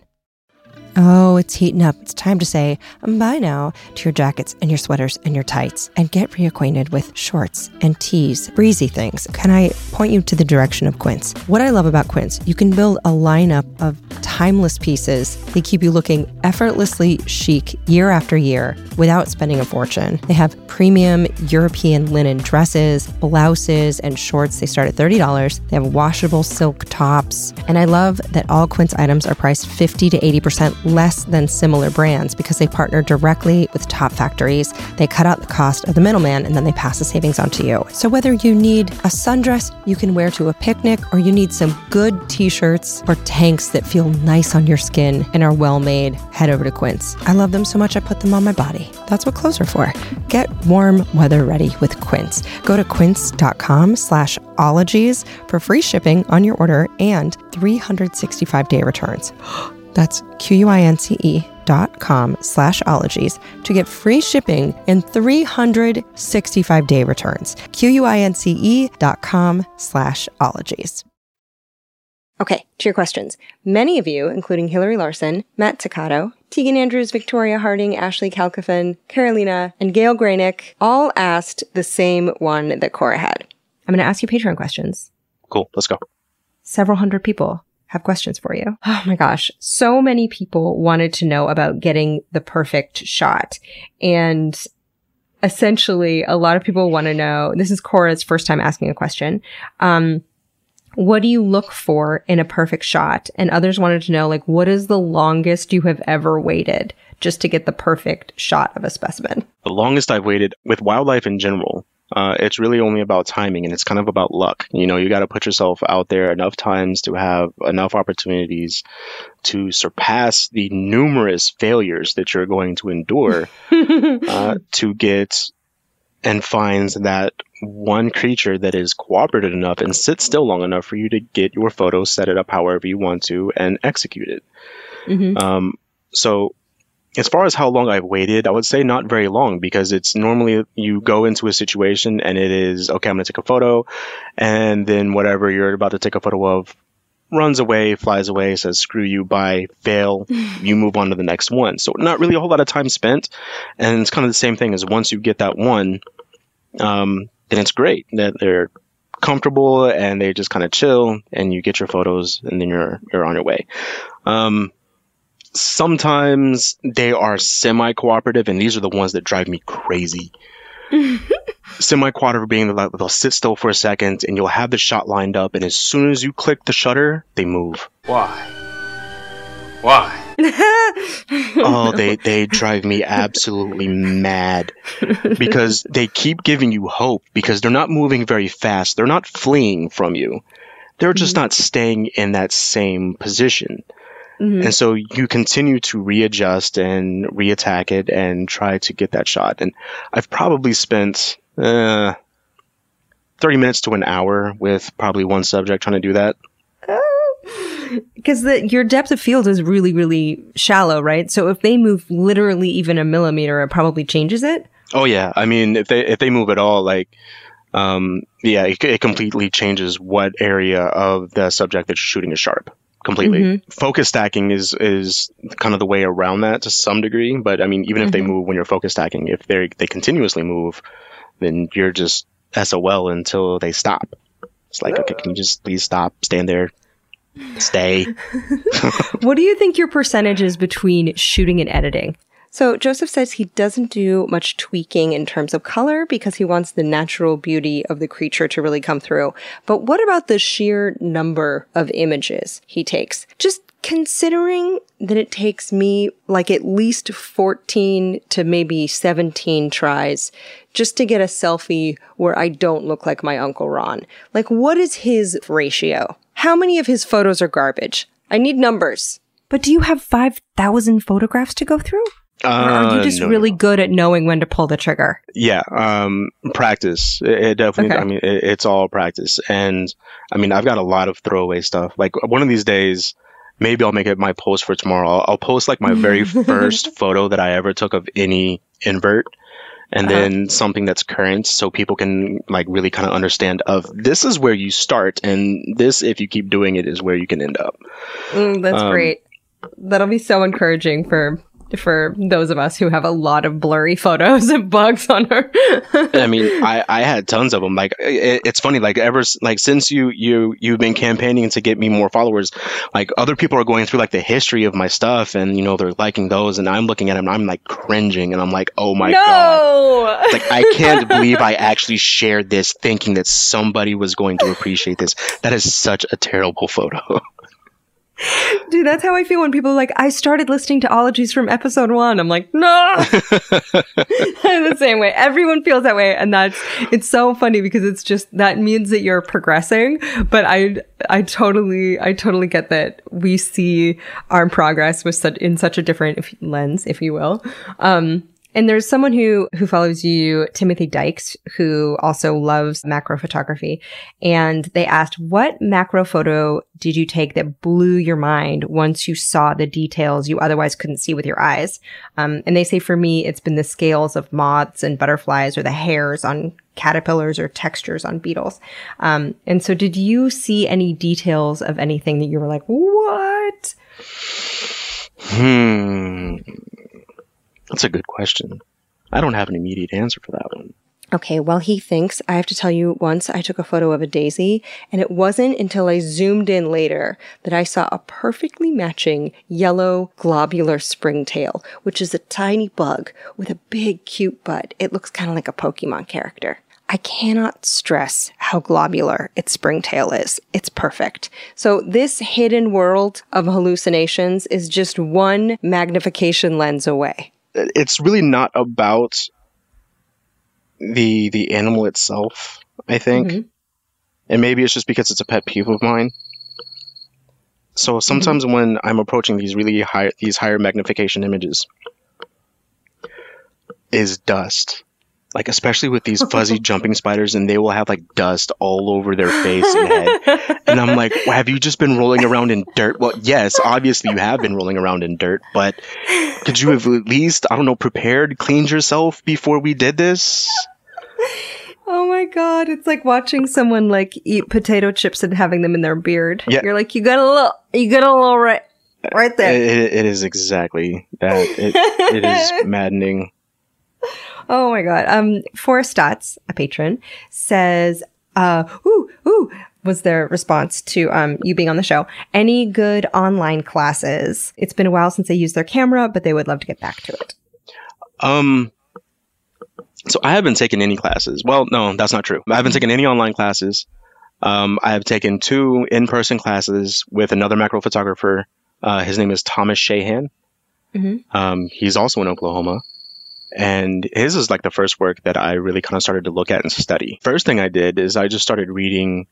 Oh, it's heating up. It's time to say bye now to your jackets and your sweaters and your tights and get reacquainted with shorts and tees, breezy things. Can I point you to the direction of Quince? What I love about Quince, you can build a lineup of timeless pieces. They keep you looking effortlessly chic year after year without spending a fortune. They have premium European linen dresses, blouses, and shorts. They start at thirty dollars. They have washable silk tops. And I love that all Quince items are priced fifty to eighty percent less than similar brands because they partner directly with top factories. They cut out the cost of the middleman and then they pass the savings on to you. So whether you need a sundress you can wear to a picnic or you need some good t-shirts or tanks that feel nice on your skin and are well made, head over to Quince. I love them so much I put them on my body. That's what clothes are for. Get warm weather ready with Quince. Go to quince.com slash ologies for free shipping on your order and three hundred sixty-five day returns. That's Q-U-I-N-C-E dot com slash ologies to get free shipping and three hundred sixty-five day returns. Q-U-I-N-C-E dot com slash ologies. Okay, to your questions. Many of you, including Hillary Larson, Matt Toccato, Tegan Andrews, Victoria Harding, Ashley Kalkofen, Carolina, and Gail Granick, all asked the same one that Cora had. I'm going to ask you Patreon questions. Cool, let's go. Several hundred people have questions for you. Oh my gosh. So many people wanted to know about getting the perfect shot. And essentially, a lot of people want to know, this is Cora's first time asking a question. Um, what do you look for in a perfect shot? And others wanted to know, like, what is the longest you have ever waited just to get the perfect shot of a specimen? The longest I've waited with wildlife in general, Uh, it's really only about timing and it's kind of about luck. You know, you got to put yourself out there enough times to have enough opportunities to surpass the numerous failures that you're going to endure uh, to get and find that one creature that is cooperative enough and sit still long enough for you to get your photo, set it up however you want to, and execute it. Mm-hmm. Um, so as far as how long I've waited, I would say not very long because it's normally you go into a situation and it is, okay, I'm going to take a photo and then whatever you're about to take a photo of runs away, flies away, says, screw you, bye, fail, you move on to the next one. So not really a whole lot of time spent. And it's kind of the same thing as once you get that one, um, then it's great that they're comfortable and they just kind of chill and you get your photos and then you're, you're on your way. Um, sometimes they are semi-cooperative, and these are the ones that drive me crazy. Semi-cooperative being that they'll sit still for a second and you'll have the shot lined up, and as soon as you click the shutter, they move. Why? Why? Oh, they, they drive me absolutely mad because they keep giving you hope because they're not moving very fast. They're not fleeing from you. They're just not staying in that same position. Mm-hmm. And so you continue to readjust and reattack it and try to get that shot. And I've probably spent uh, thirty minutes to an hour with probably one subject trying to do that. Because the your depth of field is really, really shallow, right? So if they move literally even a millimeter, it probably changes it. Oh, yeah. I mean, if they if they move at all, like, um, yeah, it, it completely changes what area of the subject that you're shooting is sharp. Completely. Mm-hmm. Focus stacking is is kind of the way around that to some degree. But I mean, even if mm-hmm. they move when you're focus stacking, if they they continuously move, then you're just S O L until they stop. It's like, okay, can you just please stop, stand there, stay? What do you think your percentage is between shooting and editing? So Joseph says he doesn't do much tweaking in terms of color because he wants the natural beauty of the creature to really come through. But what about the sheer number of images he takes? Just considering that it takes me like at least fourteen to maybe seventeen tries just to get a selfie where I don't look like my Uncle Ron. Like, what is his ratio? How many of his photos are garbage? I need numbers. But do you have five thousand photographs to go through? Or are you just uh, no, really no. good at knowing when to pull the trigger? Yeah, um, practice. It, it definitely, okay. I mean, it, it's all practice. And I mean, I've got a lot of throwaway stuff. Like one of these days, maybe I'll make it my post for tomorrow. I'll, I'll post like my very first photo that I ever took of any invert. And uh-huh. then something that's current so people can like really kind of understand of this is where you start. And this, if you keep doing it, is where you can end up. Mm, that's um, great. That'll be so encouraging for... for those of us who have a lot of blurry photos and bugs on her. I mean, I, I had tons of them. Like, it, it's funny, like ever, like since you, you, you've been campaigning to get me more followers, like other people are going through like the history of my stuff and, you know, they're liking those and I'm looking at them and I'm like cringing and I'm like, oh my no! God. Like, I can't believe I actually shared this thinking that somebody was going to appreciate this. That is such a terrible photo. Dude, that's how I feel when people are like, I started listening to Ologies from episode one. I'm like, no! I'm the same way. Everyone feels that way. And that's, it's so funny because it's just, that means that you're progressing. But I, I totally, I totally get that we see our progress with such, in such a different lens, if you will. Um, And there's someone who, who follows you, Timothy Dykes, who also loves macro photography. And they asked, what macro photo did you take that blew your mind once you saw the details you otherwise couldn't see with your eyes? Um, and they say, for me, it's been the scales of moths and butterflies or the hairs on caterpillars or textures on beetles. Um, and so did you see any details of anything that you were like, what? Hmm. That's a good question. I don't have an immediate answer for that one. Okay, well, he thinks, I have to tell you, once I took a photo of a daisy, and it wasn't until I zoomed in later that I saw a perfectly matching yellow globular springtail, which is a tiny bug with a big, cute butt. It looks kind of like a Pokemon character. I cannot stress how globular its springtail is. It's perfect. So this hidden world of hallucinations is just one magnification lens away. It's really not about the the animal itself, I think. Mm-hmm. And maybe it's just because it's a pet peeve of mine. So sometimes mm-hmm. when I'm approaching these really high, these higher magnification images, is dust. Like, especially with these fuzzy jumping spiders, and they will have like dust all over their face and head. And I'm like, well, have you just been rolling around in dirt? Well, yes, obviously you have been rolling around in dirt, but could you have at least, I don't know, prepared, cleaned yourself before we did this? Oh my god, it's like watching someone like eat potato chips and having them in their beard. Yeah. You're like, you got a little, you got a little right, right there. It, it is exactly that. It, it is maddening. Oh my god. Um, Forrest Stotts, a patron, says, uh, ooh, ooh, was their response to um you being on the show. Any good online classes? It's been a while since they used their camera, but they would love to get back to it. Um, so I haven't taken any classes. Well, no, that's not true. I haven't taken any online classes. Um, I have taken two in-person classes with another macro photographer. Uh, his name is Thomas Shahan. Mm-hmm. Um, he's also in Oklahoma. And his is like the first work that I really kind of started to look at and study. First thing I did is I just started reading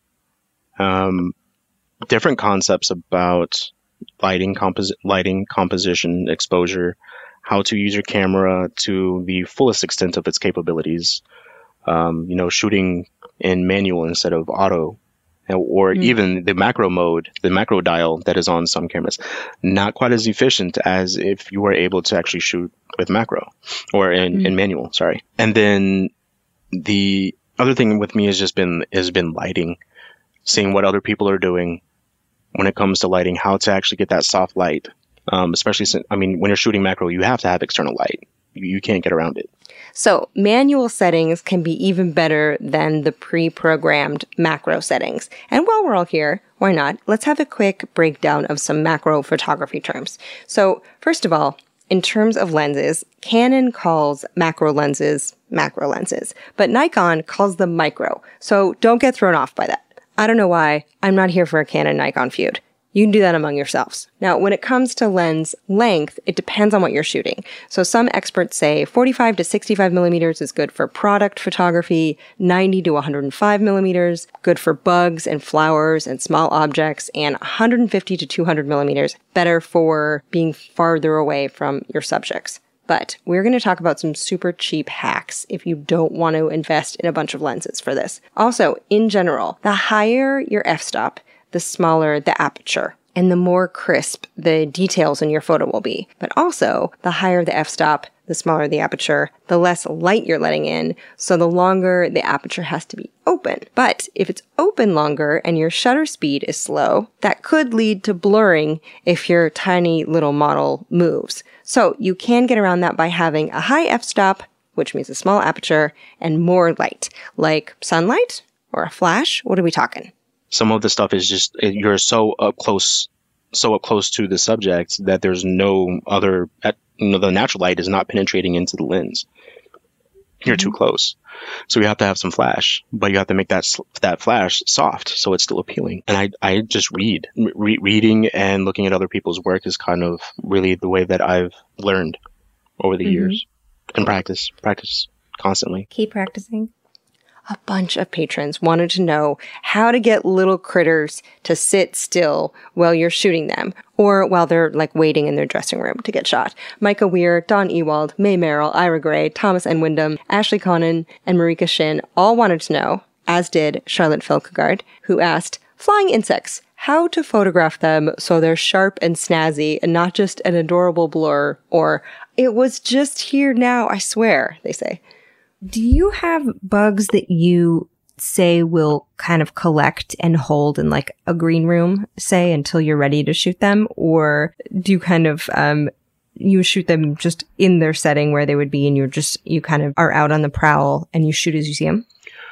um, different concepts about lighting, compos- lighting, composition, exposure, how to use your camera to the fullest extent of its capabilities. Um, you know, shooting in manual instead of auto, or mm. even the macro mode, the macro dial that is on some cameras, not quite as efficient as if you were able to actually shoot with macro or in, mm. in manual. Sorry. And then the other thing with me has just been has been lighting, seeing what other people are doing when it comes to lighting, how to actually get that soft light. Um, especially since, I mean, when you're shooting macro, you have to have external light. You, you can't get around it. So manual settings can be even better than the pre-programmed macro settings. And while we're all here, why not? Let's have a quick breakdown of some macro photography terms. So first of all, in terms of lenses, Canon calls macro lenses macro lenses, but Nikon calls them micro. So don't get thrown off by that. I don't know why. I'm not here for a Canon-Nikon feud. You can do that among yourselves. Now, when it comes to lens length, it depends on what you're shooting. So some experts say forty-five to sixty-five millimeters is good for product photography, ninety to one hundred five millimeters, good for bugs and flowers and small objects, and one hundred fifty to two hundred millimeters, better for being farther away from your subjects. But we're going to talk about some super cheap hacks if you don't want to invest in a bunch of lenses for this. Also, in general, the higher your f-stop, the smaller the aperture, and the more crisp the details in your photo will be. But also, the higher the f-stop, the smaller the aperture, the less light you're letting in, so the longer the aperture has to be open. But if it's open longer and your shutter speed is slow, that could lead to blurring if your tiny little model moves. So you can get around that by having a high f-stop, which means a small aperture, and more light, like sunlight or a flash. What are we talking? Some of the stuff is just, you're so up close, so up close to the subject that there's no other, you know, the natural light is not penetrating into the lens. You're mm-hmm. too close. So you have to have some flash, but you have to make that, that flash soft so it's still appealing. And I, I just read. Re- reading and looking at other people's work is kind of really the way that I've learned over the mm-hmm. years. And practice, practice constantly. Keep practicing. A bunch of patrons wanted to know how to get little critters to sit still while you're shooting them, or while they're like waiting in their dressing room to get shot. Micah Weir, Don Ewald, May Merrill, Ira Gray, Thomas N. Wyndham, Ashley Connon, and Marika Shin all wanted to know, as did Charlotte Filkegard, who asked, flying insects, how to photograph them so they're sharp and snazzy and not just an adorable blur, or it was just here now, I swear, they say. Do you have bugs that you say will kind of collect and hold in like a green room, say, until you're ready to shoot them? Or do you kind of, um, you shoot them just in their setting where they would be and you're just, you kind of are out on the prowl and you shoot as you see them?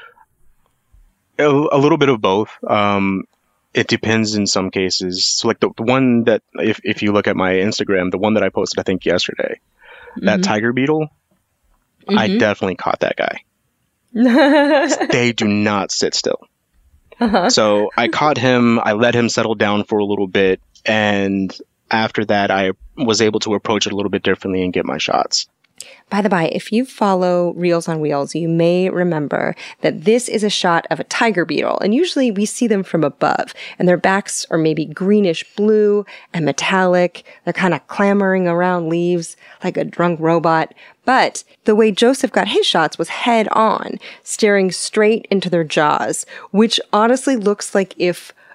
A, a little bit of both. Um, it depends in some cases. So like the, the one that, if, if you look at my Instagram, the one that I posted, I think yesterday, mm-hmm. that tiger beetle, Mm-hmm. I definitely caught that guy. They do not sit still. Uh-huh. So I caught him. I let him settle down for a little bit. And after that, I was able to approach it a little bit differently and get my shots. By the by, if you follow Reels on Wheels, you may remember that this is a shot of a tiger beetle, and usually we see them from above, and their backs are maybe greenish blue and metallic. They're kind of clambering around leaves like a drunk robot. But the way Joseph got his shots was head on, staring straight into their jaws, which honestly looks like if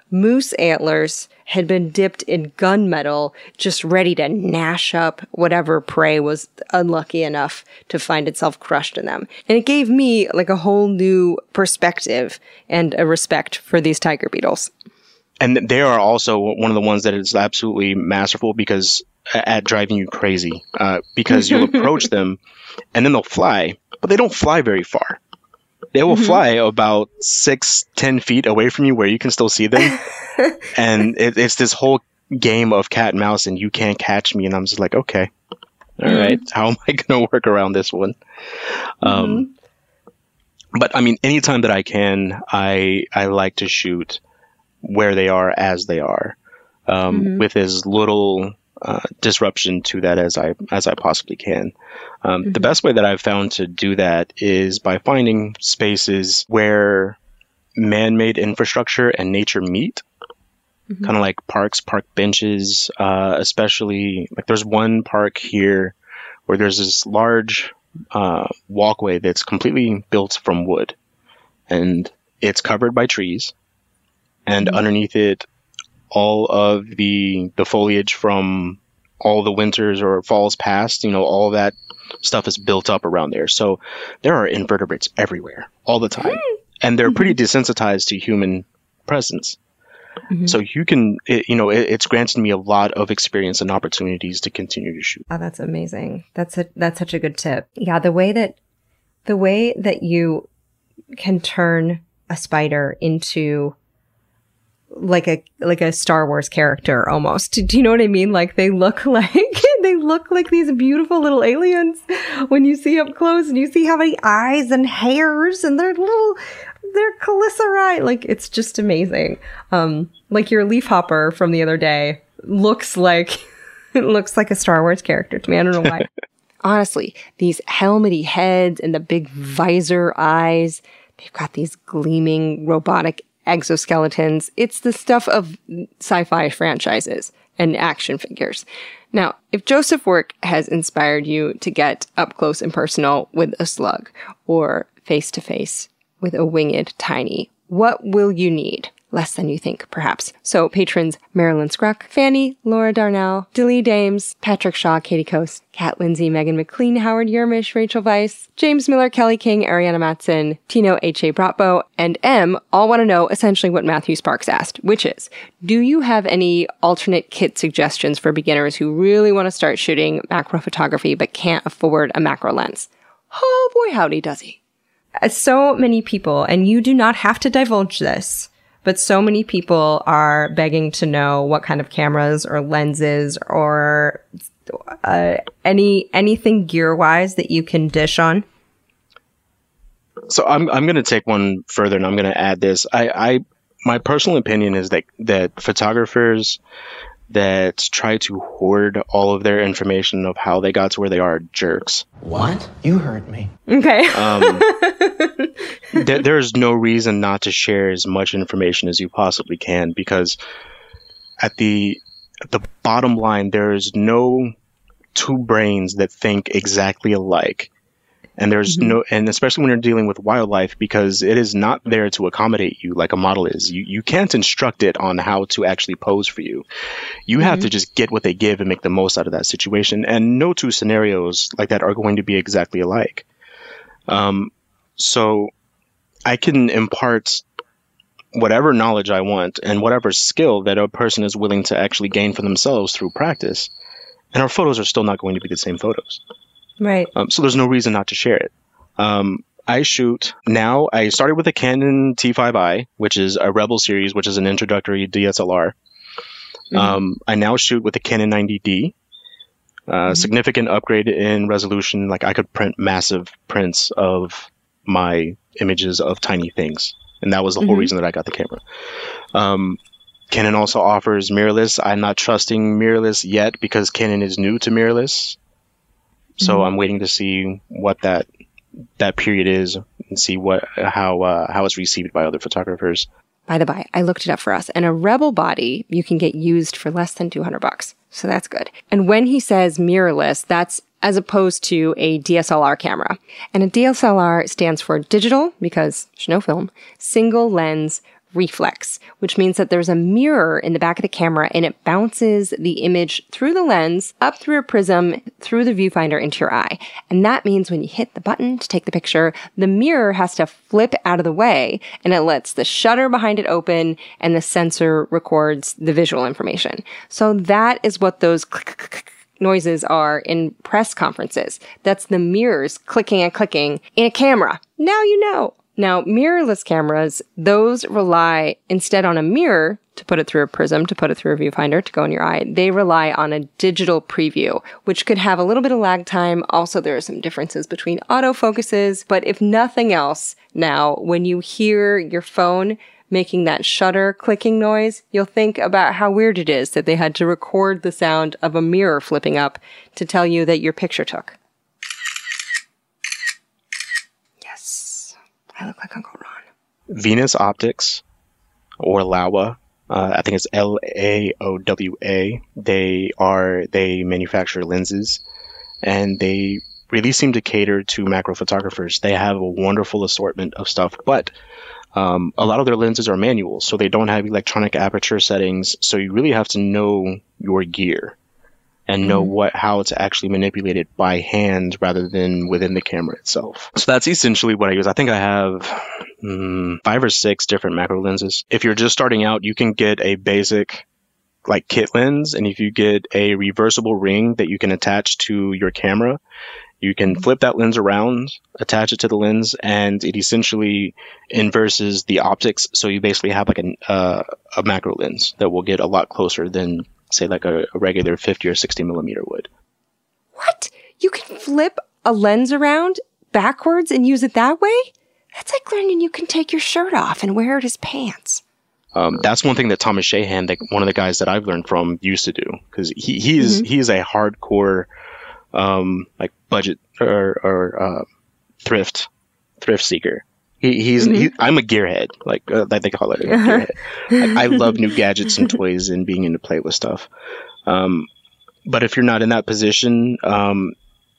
moose antlers had been dipped in gunmetal, just ready to gnash up whatever prey was unlucky enough to find itself crushed in them. And it gave me like a whole new perspective and a respect for these tiger beetles. And they are also one of the ones that is absolutely masterful because at driving you crazy, uh, because you'll approach them and then they'll fly, but they don't fly very far. They will mm-hmm. fly about six, ten feet away from you where you can still see them. And it, it's this whole game of cat and mouse and you can't catch me. And I'm just like, okay, all mm-hmm. right. How am I going to work around this one? Mm-hmm. Um, but I mean, anytime that I can, I, I like to shoot where they are as they are, um, mm-hmm. with as little uh, disruption to that as I as I possibly can. Um, mm-hmm. The best way that I've found to do that is by finding spaces where man-made infrastructure and nature meet, mm-hmm. kind of like parks, park benches, uh, especially like there's one park here where there's this large uh, walkway that's completely built from wood, and it's covered by trees. And mm-hmm. underneath it, all of the the foliage from all the winters or falls past, you know, all that stuff is built up around there. So there are invertebrates everywhere, all the time. And they're mm-hmm. pretty desensitized to human presence. Mm-hmm. So you can, it, you know, it, it's granted me a lot of experience and opportunities to continue to shoot. Oh, that's amazing. That's a, that's such a good tip. Yeah, the way that, the way that you can turn a spider into like a like a Star Wars character almost. Do you know what I mean? Like they look like they look like these beautiful little aliens when you see up close, and you see how many eyes and hairs and their little their chelicerae. Like it's just amazing. Um, like your leafhopper from the other day looks like it looks like a Star Wars character to me. I don't know why. Honestly, these helmety heads and the big visor eyes, they've got these gleaming robotic exoskeletons. It's the stuff of sci-fi franchises and action figures. Now, if Joseph Work has inspired you to get up close and personal with a slug or face to face with a winged tiny, what will you need? Less than you think, perhaps. So patrons Marilyn Scruck, Fanny, Laura Darnell, Dilly Dames, Patrick Shaw, Katie Coast, Kat Lindsay, Megan McLean, Howard Yermish, Rachel Weiss, James Miller, Kelly King, Ariana Matson, Tino H A. Bratbo, and M all want to know essentially what Matthew Sparks asked, which is, do you have any alternate kit suggestions for beginners who really want to start shooting macro photography but can't afford a macro lens? Oh boy, howdy does he. So many people, and you do not have to divulge this, but so many people are begging to know what kind of cameras or lenses or uh, any anything gear-wise that you can dish on. So I'm I'm going to take one further, and I'm going to add this. I, I my personal opinion is that that photographers that try to hoard all of their information of how they got to where they are jerks. What? You heard me. Okay. um, th- there's no reason not to share as much information as you possibly can, because at the at the bottom line, there is no two brains that think exactly alike. And there's mm-hmm. no, and especially when you're dealing with wildlife, because it is not there to accommodate you like a model is. You you can't instruct it on how to actually pose for you. You mm-hmm. have to just get what they give and make the most out of that situation. And no two scenarios like that are going to be exactly alike. Um, so I can impart whatever knowledge I want and whatever skill that a person is willing to actually gain for themselves through practice. And our photos are still not going to be the same photos. Right. Um, so there's no reason not to share it. Um, I shoot now. I started with a Canon T five i, which is a Rebel series, which is an introductory D S L R. Mm-hmm. Um, I now shoot with a Canon ninety D. Uh, mm-hmm. Significant upgrade in resolution. Like I could print massive prints of my images of tiny things. And that was the mm-hmm. whole reason that I got the camera. Um, Canon also offers mirrorless. I'm not trusting mirrorless yet because Canon is new to mirrorless. So mm-hmm. I'm waiting to see what that that period is and see what how uh, how it's received by other photographers. By the by, I looked it up for us, and a Rebel body you can get used for less than two hundred bucks. So that's good. And when he says mirrorless, that's as opposed to a D S L R camera. And a D S L R stands for digital, because there's no film, single lens reflex, which means that there's a mirror in the back of the camera and it bounces the image through the lens, up through a prism, through the viewfinder into your eye. And that means when you hit the button to take the picture, the mirror has to flip out of the way and it lets the shutter behind it open and the sensor records the visual information. So that is what those click, click, click noises are in press conferences. That's the mirrors clicking and clicking in a camera. Now you know. Now, mirrorless cameras, those rely instead on a mirror to put it through a prism, to put it through a viewfinder, to go in your eye. They rely on a digital preview, which could have a little bit of lag time. Also, there are some differences between autofocuses. But if nothing else, now, when you hear your phone making that shutter clicking noise, you'll think about how weird it is that they had to record the sound of a mirror flipping up to tell you that your picture took. Yes, I look like Uncle Ron. Venus Optics, or Laowa, uh, I think it's L A O W A. They are, they manufacture lenses, and they really seem to cater to macro photographers. They have a wonderful assortment of stuff, but Um, a lot of their lenses are manual, so they don't have electronic aperture settings. So you really have to know your gear and know mm-hmm. what how to actually manipulate it by hand rather than within the camera itself. So that's essentially what I use. I think I have um, five or six different macro lenses. If you're just starting out, you can get a basic like kit lens, and if you get a reversible ring that you can attach to your camera, you can flip that lens around, attach it to the lens, and it essentially inverses the optics. So you basically have like a, uh, a macro lens that will get a lot closer than, say, like a, a regular fifty or sixty millimeter would. What? You can flip a lens around backwards and use it that way? That's like learning you can take your shirt off and wear it as pants. Um, that's one thing that Thomas Shahan, like one of the guys that I've learned from, used to do, because he he's mm-hmm. he's a hardcore um, like budget or, or uh, thrift thrift seeker. He, he's mm-hmm. he, I'm a gearhead, like uh, like they call it. A gearhead. I, I love new gadgets and toys and being into play with stuff. Um, but if you're not in that position, um,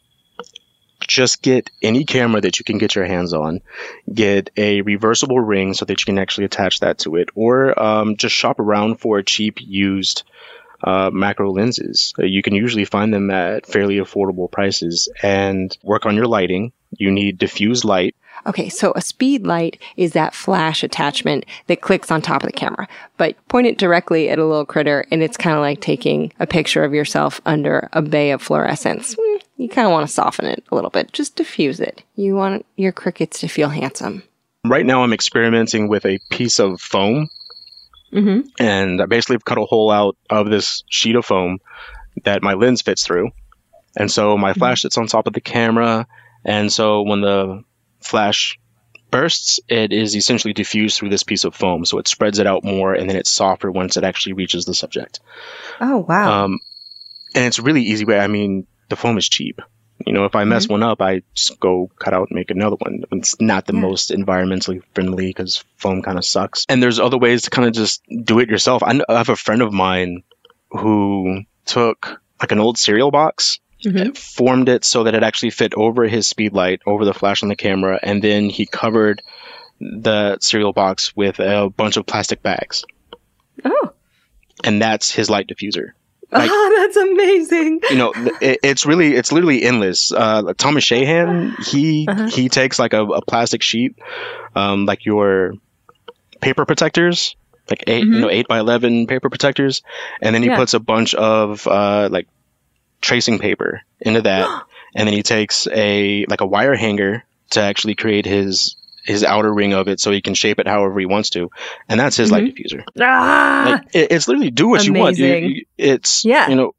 just get any camera that you can get your hands on. Get a reversible ring so that you can actually attach that to it, or um, just shop around for cheap used uh, macro lenses. Uh, you can usually find them at fairly affordable prices, and work on your lighting. You need diffused light. Okay, so a speed light is that flash attachment that clicks on top of the camera, but point it directly at a little critter and it's kind of like taking a picture of yourself under a bay of fluorescence. Mm, you kind of want to soften it a little bit, just diffuse it. You want your crickets to feel handsome. Right now I'm experimenting with a piece of foam, mm-hmm. and I basically cut a hole out of this sheet of foam that my lens fits through. And so my flash sits on top of the camera, and so when the flash bursts, it is essentially diffused through this piece of foam, so it spreads it out more, and then it's softer once it actually reaches the subject. Oh, wow. Um, and it's a really easy way. I mean, the foam is cheap. You know, if I mess mm-hmm. one up, I just go cut out and make another one. It's not the yeah. most environmentally friendly because foam kind of sucks. And there's other ways to kind of just do it yourself. I have a friend of mine who took like an old cereal box, mm-hmm. formed it so that it actually fit over his speed light, over the flash on the camera, and then he covered the cereal box with a bunch of plastic bags. Oh. And that's his light diffuser. Like, oh, that's amazing. You know, it, it's really, it's literally endless. Uh, Thomas Shahan, he uh-huh. he takes like a, a plastic sheet, um, like your paper protectors, like eight, mm-hmm. you know, eight by eleven paper protectors, and then he yeah. puts a bunch of uh, like tracing paper into that, and then he takes a like a wire hanger to actually create his his outer ring of it, so he can shape it however he wants to, and that's his mm-hmm. light diffuser. Ah, like, it, it's literally do what amazing. you want. You, you, it's yeah. you know,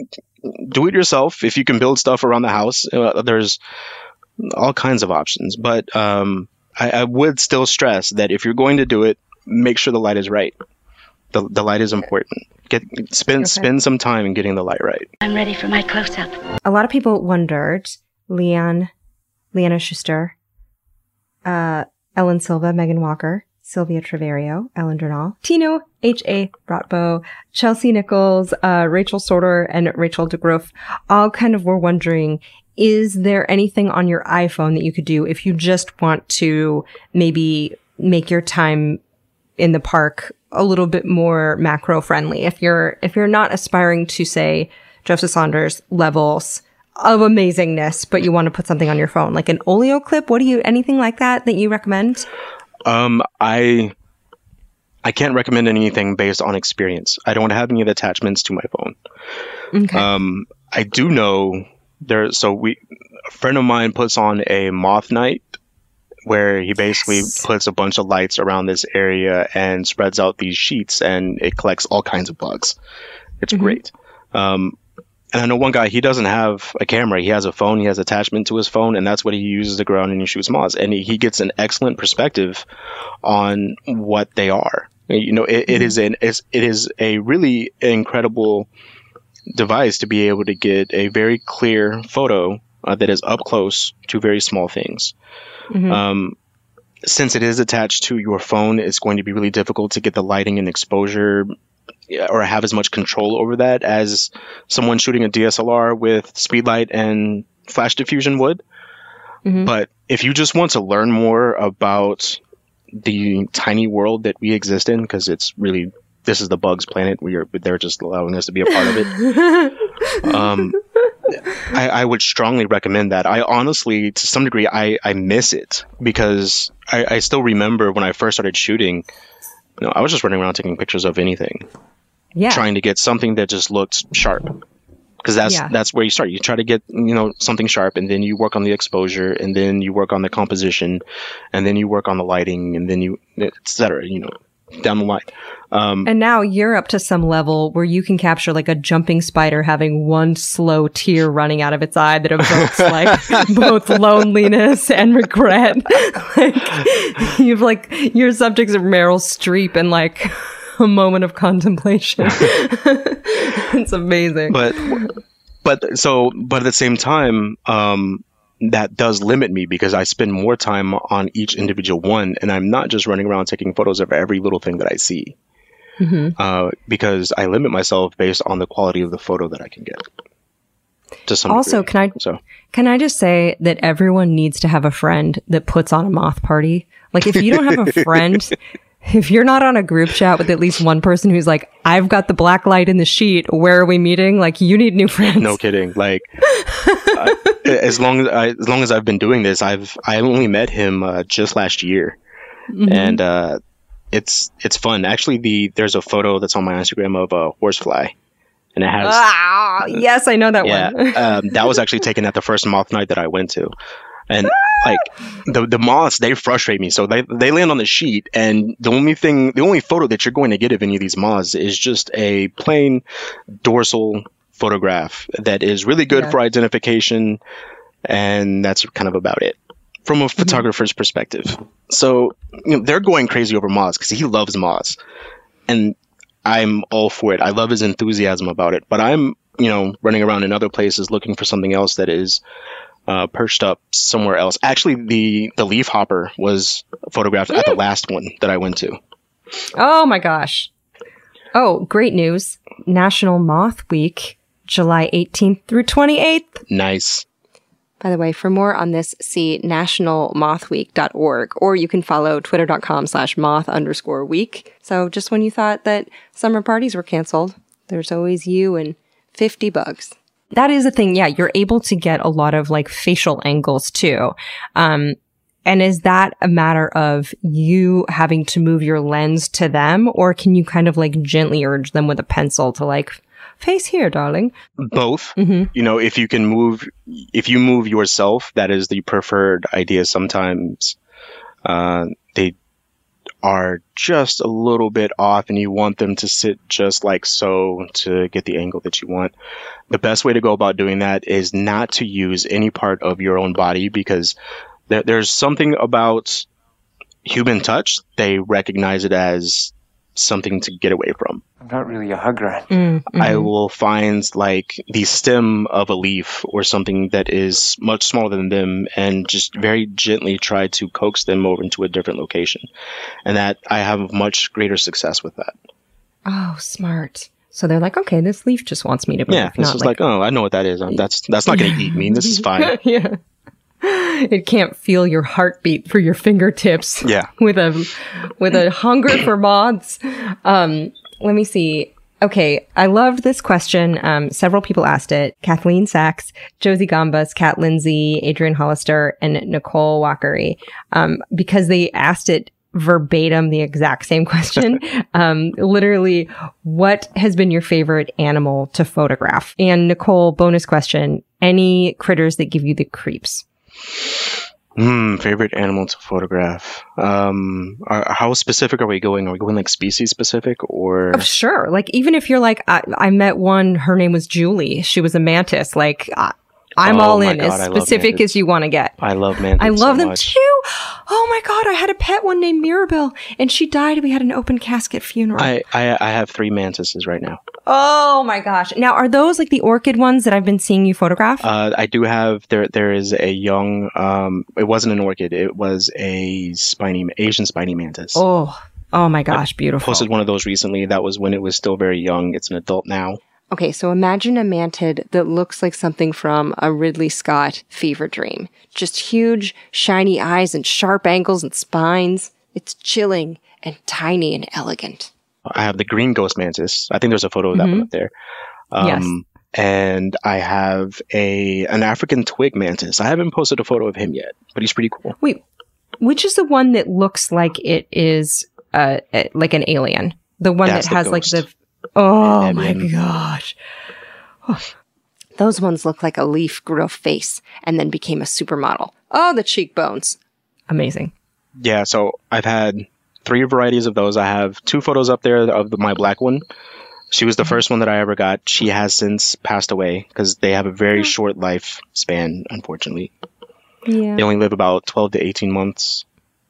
do it yourself. If you can build stuff around the house, uh, there's all kinds of options. But um, I, I would still stress that if you're going to do it, make sure the light is right. The the light is important. Get spend okay. spend some time in getting the light right. I'm ready for my close up. A lot of people wondered, Leanne, Leanna Schuster, uh, Ellen Silva, Megan Walker, Sylvia Treverio, Ellen Durnall, Tino H A Rotbo, Chelsea Nichols, uh, Rachel Sorter, and Rachel DeGroof all kind of were wondering, is there anything on your iPhone that you could do if you just want to maybe make your time in the park a little bit more macro friendly. If you're if you're not aspiring to, say, Joseph Saunders levels of amazingness, but you want to put something on your phone, like an Olio clip, what do you anything like that that you recommend? Um, I I can't recommend anything based on experience. I don't have any of the attachments to my phone. Okay. Um, I do know there. So we, a friend of mine puts on a moth night where he basically yes. puts a bunch of lights around this area and spreads out these sheets, and it collects all kinds of bugs. It's mm-hmm. great. Um, and I know one guy, he doesn't have a camera. He has a phone. He has attachment to his phone, and that's what he uses to go around and he shoots moths. And he, he gets an excellent perspective on what they are. You know, it, it is an it's, it is a really incredible device to be able to get a very clear photo uh, that is up close to very small things. Mm-hmm. Um, since it is attached to your phone, it's going to be really difficult to get the lighting and exposure or have as much control over that as someone shooting a D S L R with speedlight and flash diffusion would. Mm-hmm. But if you just want to learn more about the tiny world that we exist in, because it's really, this is the bugs planet. We are, they're just allowing us to be a part of it. um, I, I would strongly recommend that. I honestly, to some degree, I, I miss it because I, I still remember when I first started shooting, you know, I was just running around taking pictures of anything. Yeah. Trying to get something that just looked sharp. Because that's yeah. that's where you start. You try to get, you know, something sharp, and then you work on the exposure, and then you work on the composition, and then you work on the lighting, and then you, et cetera, you know, down the line. Um, and now you're up to some level where you can capture like a jumping spider having one slow tear running out of its eye that evokes like both loneliness and regret. Like you've like your subjects are Meryl Streep and like a moment of contemplation. It's amazing. But but so but at the same time, um, that does limit me because I spend more time on each individual one, and I'm not just running around taking photos of every little thing that I see. Mm-hmm. Uh, because I limit myself based on the quality of the photo that I can get. To some also, degree. can I so. can I just say that everyone needs to have a friend that puts on a moth party? Like, if you don't have a friend, if you're not on a group chat with at least one person who's like, I've got the black light in the sheet, where are we meeting? Like, you need new friends. No kidding. Like, uh, as long as I, as long as I've been doing this, I've I only met him uh, just last year, mm-hmm. and. Uh, It's it's fun. Actually, the there's a photo that's on my Instagram of a horsefly, and it has. Ah, yes, I know that yeah, one. um, that was actually taken at the first moth night that I went to, and like the the moths, they frustrate me. So they they land on the sheet, and the only thing, the only photo that you're going to get of any of these moths is just a plain dorsal photograph that is really good yeah. for identification, and that's kind of about it. From a photographer's mm-hmm. perspective. So, you know, they're going crazy over moths because he loves moths. And I'm all for it. I love his enthusiasm about it. But I'm, you know, running around in other places looking for something else that is uh, perched up somewhere else. Actually, the, the leaf hopper was photographed mm. at the last one that I went to. Oh, my gosh. Oh, great news. National Moth Week, July eighteenth through twenty-eighth. Nice. By the way, for more on this, see national moth week dot org, or you can follow twitter.com slash moth underscore week. So just when you thought that summer parties were canceled, there's always you and fifty bugs. That is the thing. Yeah, you're able to get a lot of like facial angles too. Um, and is that a matter of you having to move your lens to them, or can you kind of like gently urge them with a pencil to like, face here, darling? Both. Mm-hmm. You know, if you can move, if you move yourself, that is the preferred idea. Sometimes uh, they are just a little bit off and you want them to sit just like so to get the angle that you want. The best way to go about doing that is not to use any part of your own body, because there, there's something about human touch. They recognize it as something to get away from. I'm not really a hugger. Mm-hmm. I will find like the stem of a leaf or something that is much smaller than them and just very gently try to coax them over into a different location. And that I have much greater success with that. Oh, smart. So they're like, okay, this leaf just wants me to move. Yeah, this is like, like, oh, I know what that is. That's that's not going to eat me. This is fine. Yeah. It can't feel your heartbeat through your fingertips. Yeah. with a with a hunger for moths. Um, let me see. Okay, I loved this question. Um, several people asked it. Kathleen Sachs, Josie Gambas, Kat Lindsay, Adrian Hollister, and Nicole Walkery, um, because they asked it verbatim, the exact same question. um, literally, what has been your favorite animal to photograph? And Nicole, bonus question, any critters that give you the creeps? Hmm, favorite animal to photograph. Um, are, how specific are we going? Are we going like species specific or? Oh, sure. Like, even if you're like, I, I met one, her name was Julie. She was a mantis. Like, I, I'm Oh all my in, God, I as love specific mantids. as you want to get. I love mantids. I love so them much. too. Oh my God. I had a pet one named Mirabelle and she died. We had an open casket funeral. I, I I have three mantises right now. oh my gosh. Now, are those like the orchid ones that I've been seeing you photograph? Uh, I do have there. There is a young. Um, it wasn't an orchid. It was a spiny Asian spiny mantis. oh, oh my gosh. Beautiful. Posted one of those recently. That was when it was still very young. It's an adult now. Okay, so imagine a mantid that looks like something from a Ridley Scott fever dream. Just huge, shiny eyes and sharp angles and spines. It's chilling and tiny and elegant. I have the green ghost mantis. I think there's a photo of that Mhm. one up there. Um, Yes. And I have a an African twig mantis. I haven't posted a photo of him yet, but he's pretty cool. Wait, which is the one that looks like it is uh, uh, like an alien? The one That's that the has like ghost. the... Oh And my then- gosh. Oh. Those ones look like a leaf grew a face and then became a supermodel. Oh, the cheekbones. Amazing. Yeah, so I've had three varieties of those. I have two photos up there of the, my black one. She was the first one that I ever got. She has since passed away because they have a very short lifespan, unfortunately. Yeah. They only live about twelve to eighteen months.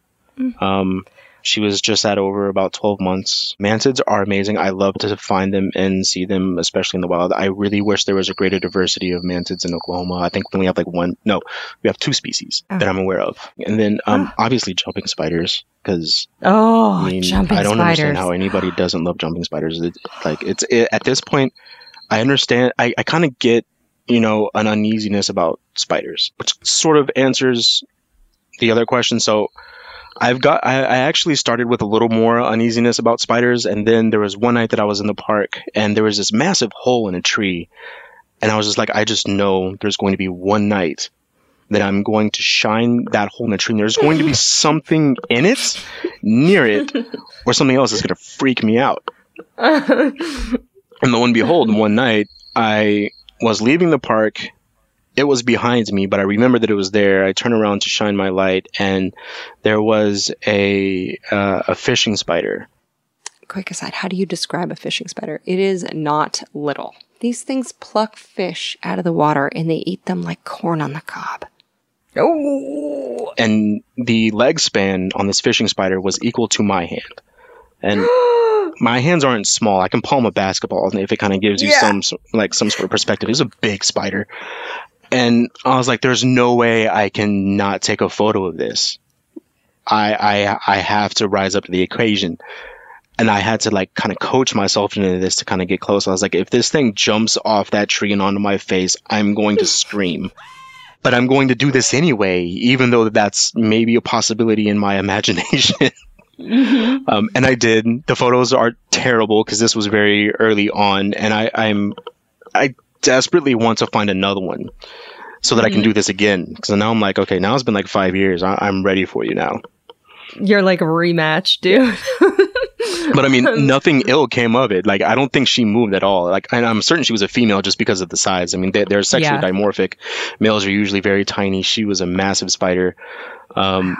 Um, she was just at over about twelve months. Mantids are amazing. I love to find them and see them, especially in the wild. I really wish there was a greater diversity of mantids in Oklahoma. I think we only have like one. No, we have two species Oh. that I'm aware of. And then um, obviously jumping spiders, because Oh, I mean, jumping I don't spiders. understand how anybody doesn't love jumping spiders. It, like it's it, at this point, I understand. I, I kind of get, you know, an uneasiness about spiders, which sort of answers the other question. So I've got, I, I actually started with a little more uneasiness about spiders. And then there was one night that I was in the park and there was this massive hole in a tree. And I was just like, I just know there's going to be one night that I'm going to shine that hole in the tree. And there's going to be something in it, near it, or something else that's going to freak me out. And lo and behold, one night I was leaving the park. It was behind me, but I remember that it was there. I turned around to shine my light, and there was a uh, a fishing spider. Quick aside, how do you describe a fishing spider? It is not little. These things pluck fish out of the water and they eat them like corn on the cob. Oh, And the leg span on this fishing spider was equal to my hand. And my hands aren't small. I can palm a basketball if it kind of gives you Yeah. some so- like some sort of perspective. It's a big spider. And I was like, there's no way I can not take a photo of this. I I I have to rise up to the occasion. And I had to like kind of coach myself into this to kind of get close. I was like, if this thing jumps off that tree and onto my face, I'm going to scream. But I'm going to do this anyway, even though that's maybe a possibility in my imagination. um, and I did. The photos are terrible because this was very early on, and I, I'm I desperately want to find another one so that I can do this again. Because now I'm like, okay, now it's been like five years. I, I'm ready for you now. you're like a rematch, dude. But I mean, nothing ill came of it. Like, I don't think she moved at all. Like, and I'm certain she was a female just because of the size. I mean, they, they're sexually Yeah. dimorphic. Males are usually very tiny. She was a massive spider. Um,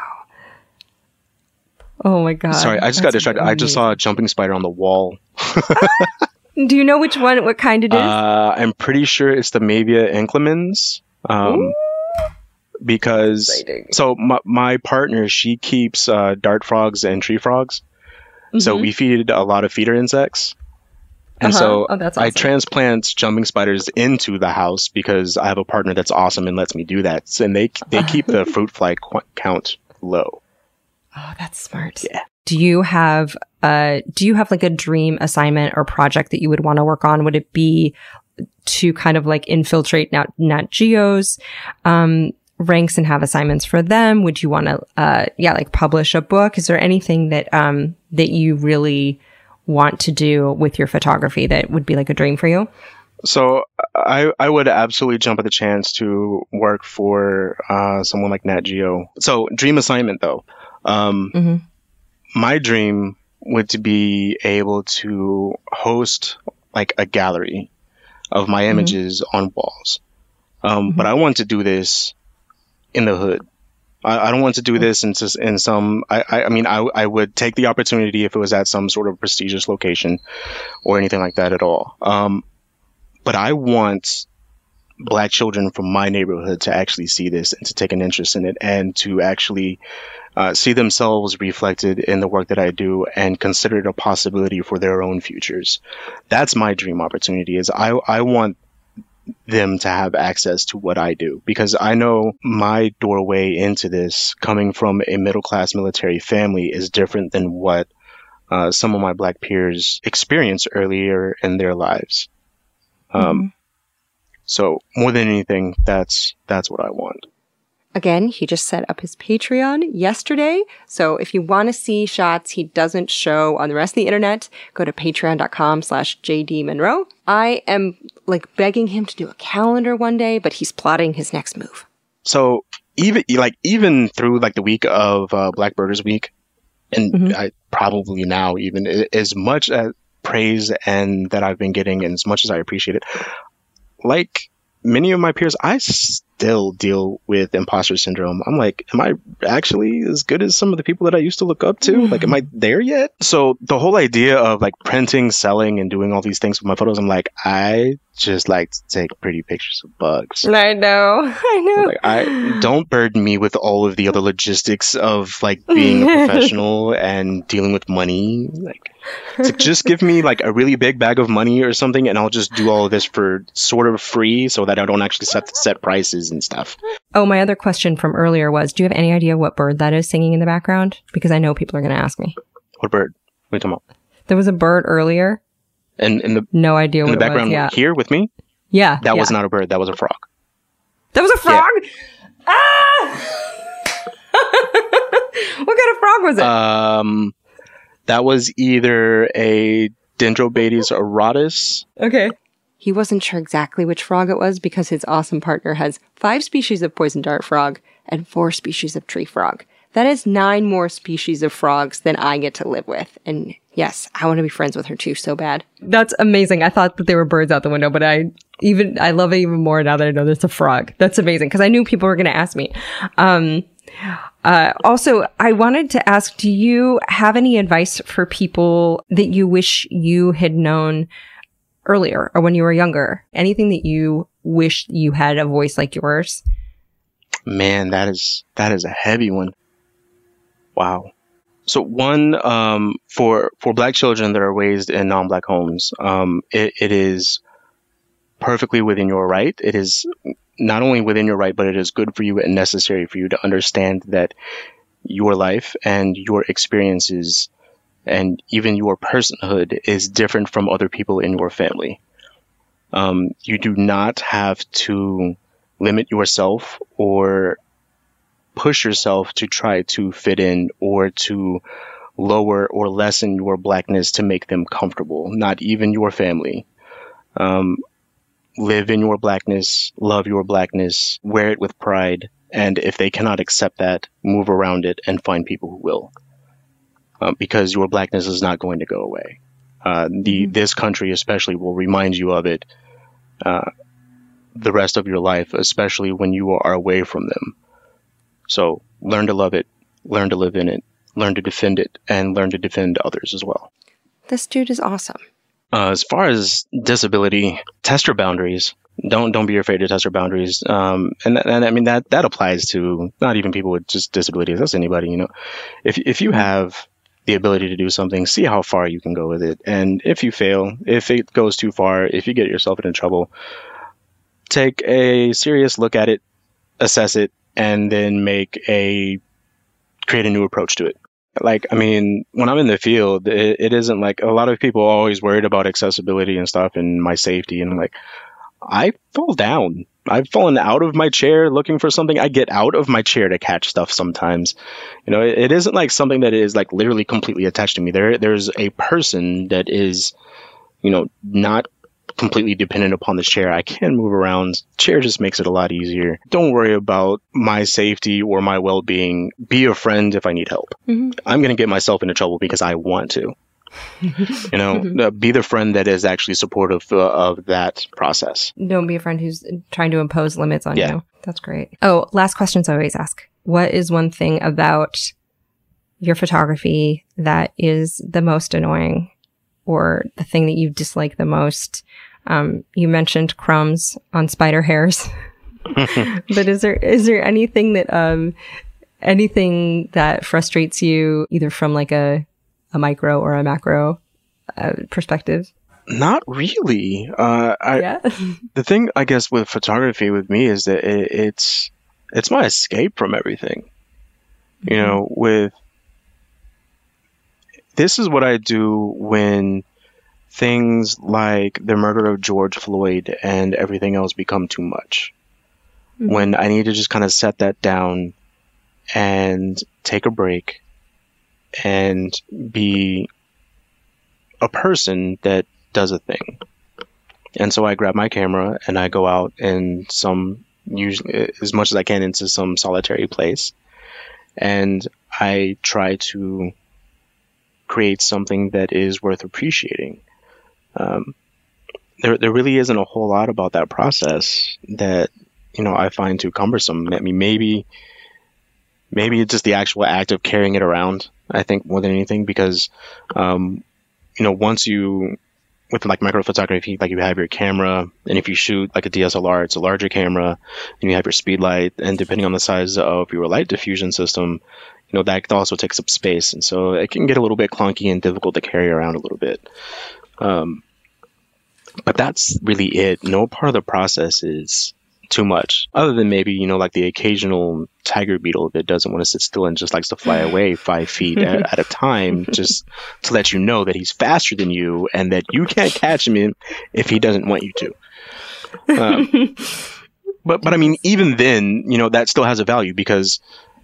Oh my god. sorry, I just got That's distracted. I just amazing. saw a jumping spider on the wall. Do you know which one, what kind it is? Uh, I'm pretty sure it's the Mavia inclemens. Um, because Exciting. so my, my partner, she keeps uh, dart frogs and tree frogs. So Mhm. we feed a lot of feeder insects. And Uh-huh. so Oh, that's I awesome. transplant jumping spiders into the house because I have a partner that's awesome and lets me do that. And they they keep the fruit fly qu- count low. Oh, that's smart. Yeah. Do you have uh do you have like a dream assignment or project that you would want to work on? Would it be to kind of like infiltrate Nat, Nat Geo's um ranks and have assignments for them? Would you want to, uh, yeah, like publish a book? Is there anything that, um, that you really want to do with your photography that would be like a dream for you? So I I would absolutely jump at the chance to work for uh, someone like Nat Geo. So dream assignment though. Um, mm-hmm. My dream would to be able to host like a gallery of my images mm-hmm. on walls. Um, mm-hmm. But I want to do this in the hood. I, I don't want to do this in, in some, I, I, I mean, I, I would take the opportunity if it was at some sort of prestigious location or anything like that at all. Um, but I want Black children from my neighborhood to actually see this and to take an interest in it and to actually uh, see themselves reflected in the work that I do and consider it a possibility for their own futures. That's my dream opportunity. Is I, I want them to have access to what I do, because I know my doorway into this coming from a middle-class military family is different than what uh, some of my Black peers experienced earlier in their lives. Um, mm-hmm. So more than anything, that's that's what I want. Again, he just set up his Patreon yesterday. So if you want to see shots he doesn't show on the rest of the internet, go to patreon.com slash jdmonroe. I am like begging him to do a calendar one day, but he's plotting his next move. So even like even through like the week of uh, Black Birders Week, and mm-hmm. I probably now even as much as praise and that I've been getting, and as much as I appreciate it, like many of my peers, I still deal with imposter syndrome. I'm like, am I actually as good as some of the people that I used to look up to? Like, am I there yet? So the whole idea of like printing, selling, and doing all these things with my photos, I'm like, I just like to take pretty pictures of bugs. I know. I know. Like, I don't burden me with all of the other logistics of like being a professional and dealing with money. Like, it's like, just give me like a really big bag of money or something, and I'll just do all of this for sort of free, so that I don't actually set set prices and stuff. Oh, my other question from earlier was, do you have any idea what bird that is singing in the background? Because I know people are going to ask me. What bird? What are you talking about? There was a bird earlier. And in the no idea in what the it background was. Yeah. Here with me? Yeah. That yeah. was not a bird. That was a frog. That was a frog? Yeah. Ah! What kind of frog was it? Um, that was either a Dendrobates auratus. Okay. He wasn't sure exactly which frog it was because his awesome partner has five species of poison dart frog and four species of tree frog. That is nine more species of frogs than I get to live with. And yes, I want to be friends with her too so bad. That's amazing. I thought that they were birds out the window, but I even I love it even more now that I know there's a frog. That's amazing because I knew people were going to ask me. Um, uh, also, I wanted to ask, do you have any advice for people that you wish you had known earlier or when you were younger? Anything that you wish you had a voice like yours? Man, that is that is a heavy one. Wow. So one, um, for for Black children that are raised in non-Black homes, um, it, it is perfectly within your right. It is not only within your right, but it is good for you and necessary for you to understand that your life and your experiences and even your personhood is different from other people in your family. Um, you do not have to limit yourself or push yourself to try to fit in or to lower or lessen your Blackness to make them comfortable, not even your family. Um, live in your Blackness, love your Blackness, wear it with pride, and if they cannot accept that, move around it and find people who will. Uh, because your Blackness is not going to go away. Uh, the mm-hmm. This country especially will remind you of it uh, the rest of your life, especially when you are away from them. So learn to love it, learn to live in it, learn to defend it, and learn to defend others as well. This dude is awesome. Uh, as far as disability, test your boundaries. Don't don't be afraid to test your boundaries. Um, and and I mean that that applies to not even people with just disabilities. That's anybody. You know, if if you have the ability to do something, see how far you can go with it. And if you fail, if it goes too far, if you get yourself into trouble, take a serious look at it, assess it, and then make a, create a new approach to it. Like, I mean, when I'm in the field, it, it isn't like, a lot of people are always worried about accessibility and stuff and my safety. And I'm like, I fall down. I've fallen out of my chair looking for something. I get out of my chair to catch stuff sometimes. You know, it, it isn't like something that is like literally completely attached to me. There, there's a person that is, you know, not completely dependent upon the chair. I can move around. Chair just makes it a lot easier. Don't worry about my safety or my well-being. Be a friend if I need help. Mm-hmm. I'm going to get myself into trouble because I want to. You know, mm-hmm. uh, be the friend that is actually supportive uh, of that process. Don't be a friend who's trying to impose limits on yeah. you. That's great. Oh, last questions I always ask. What is one thing about your photography that is the most annoying, or the thing that you dislike the most? Um, you mentioned crumbs on spider hairs, but is there is there anything that um anything that frustrates you, either from like a a micro or a macro uh, perspective? Not really. Uh, I, yeah. The thing, I guess, with photography with me is that it, it's it's my escape from everything. Mm-hmm. You know, with this is what I do when things like the murder of George Floyd and everything else become too much. Mm-hmm. When I need to just kind of set that down and take a break and be a person that does a thing. And so I grab my camera and I go out in some, usually as much as I can, into some solitary place. And I try to create something that is worth appreciating. Um, there, there really isn't a whole lot about that process that, you know, I find too cumbersome. I mean, maybe, maybe it's just the actual act of carrying it around, I think, more than anything, because, um, you know, once you, with like micro photography, like you have your camera, and if you shoot like a D S L R, it's a larger camera, and you have your speed light, and depending on the size of your light diffusion system, you know, that also takes up space. And so it can get a little bit clunky and difficult to carry around a little bit. Um, but that's really it. No part of the process is too much, other than maybe, you know, like the occasional tiger beetle that doesn't want to sit still and just likes to fly away five feet at, at a time, just to let you know that he's faster than you and that you can't catch him if he doesn't want you to. Um, but, but I mean, even then, you know, that still has a value, because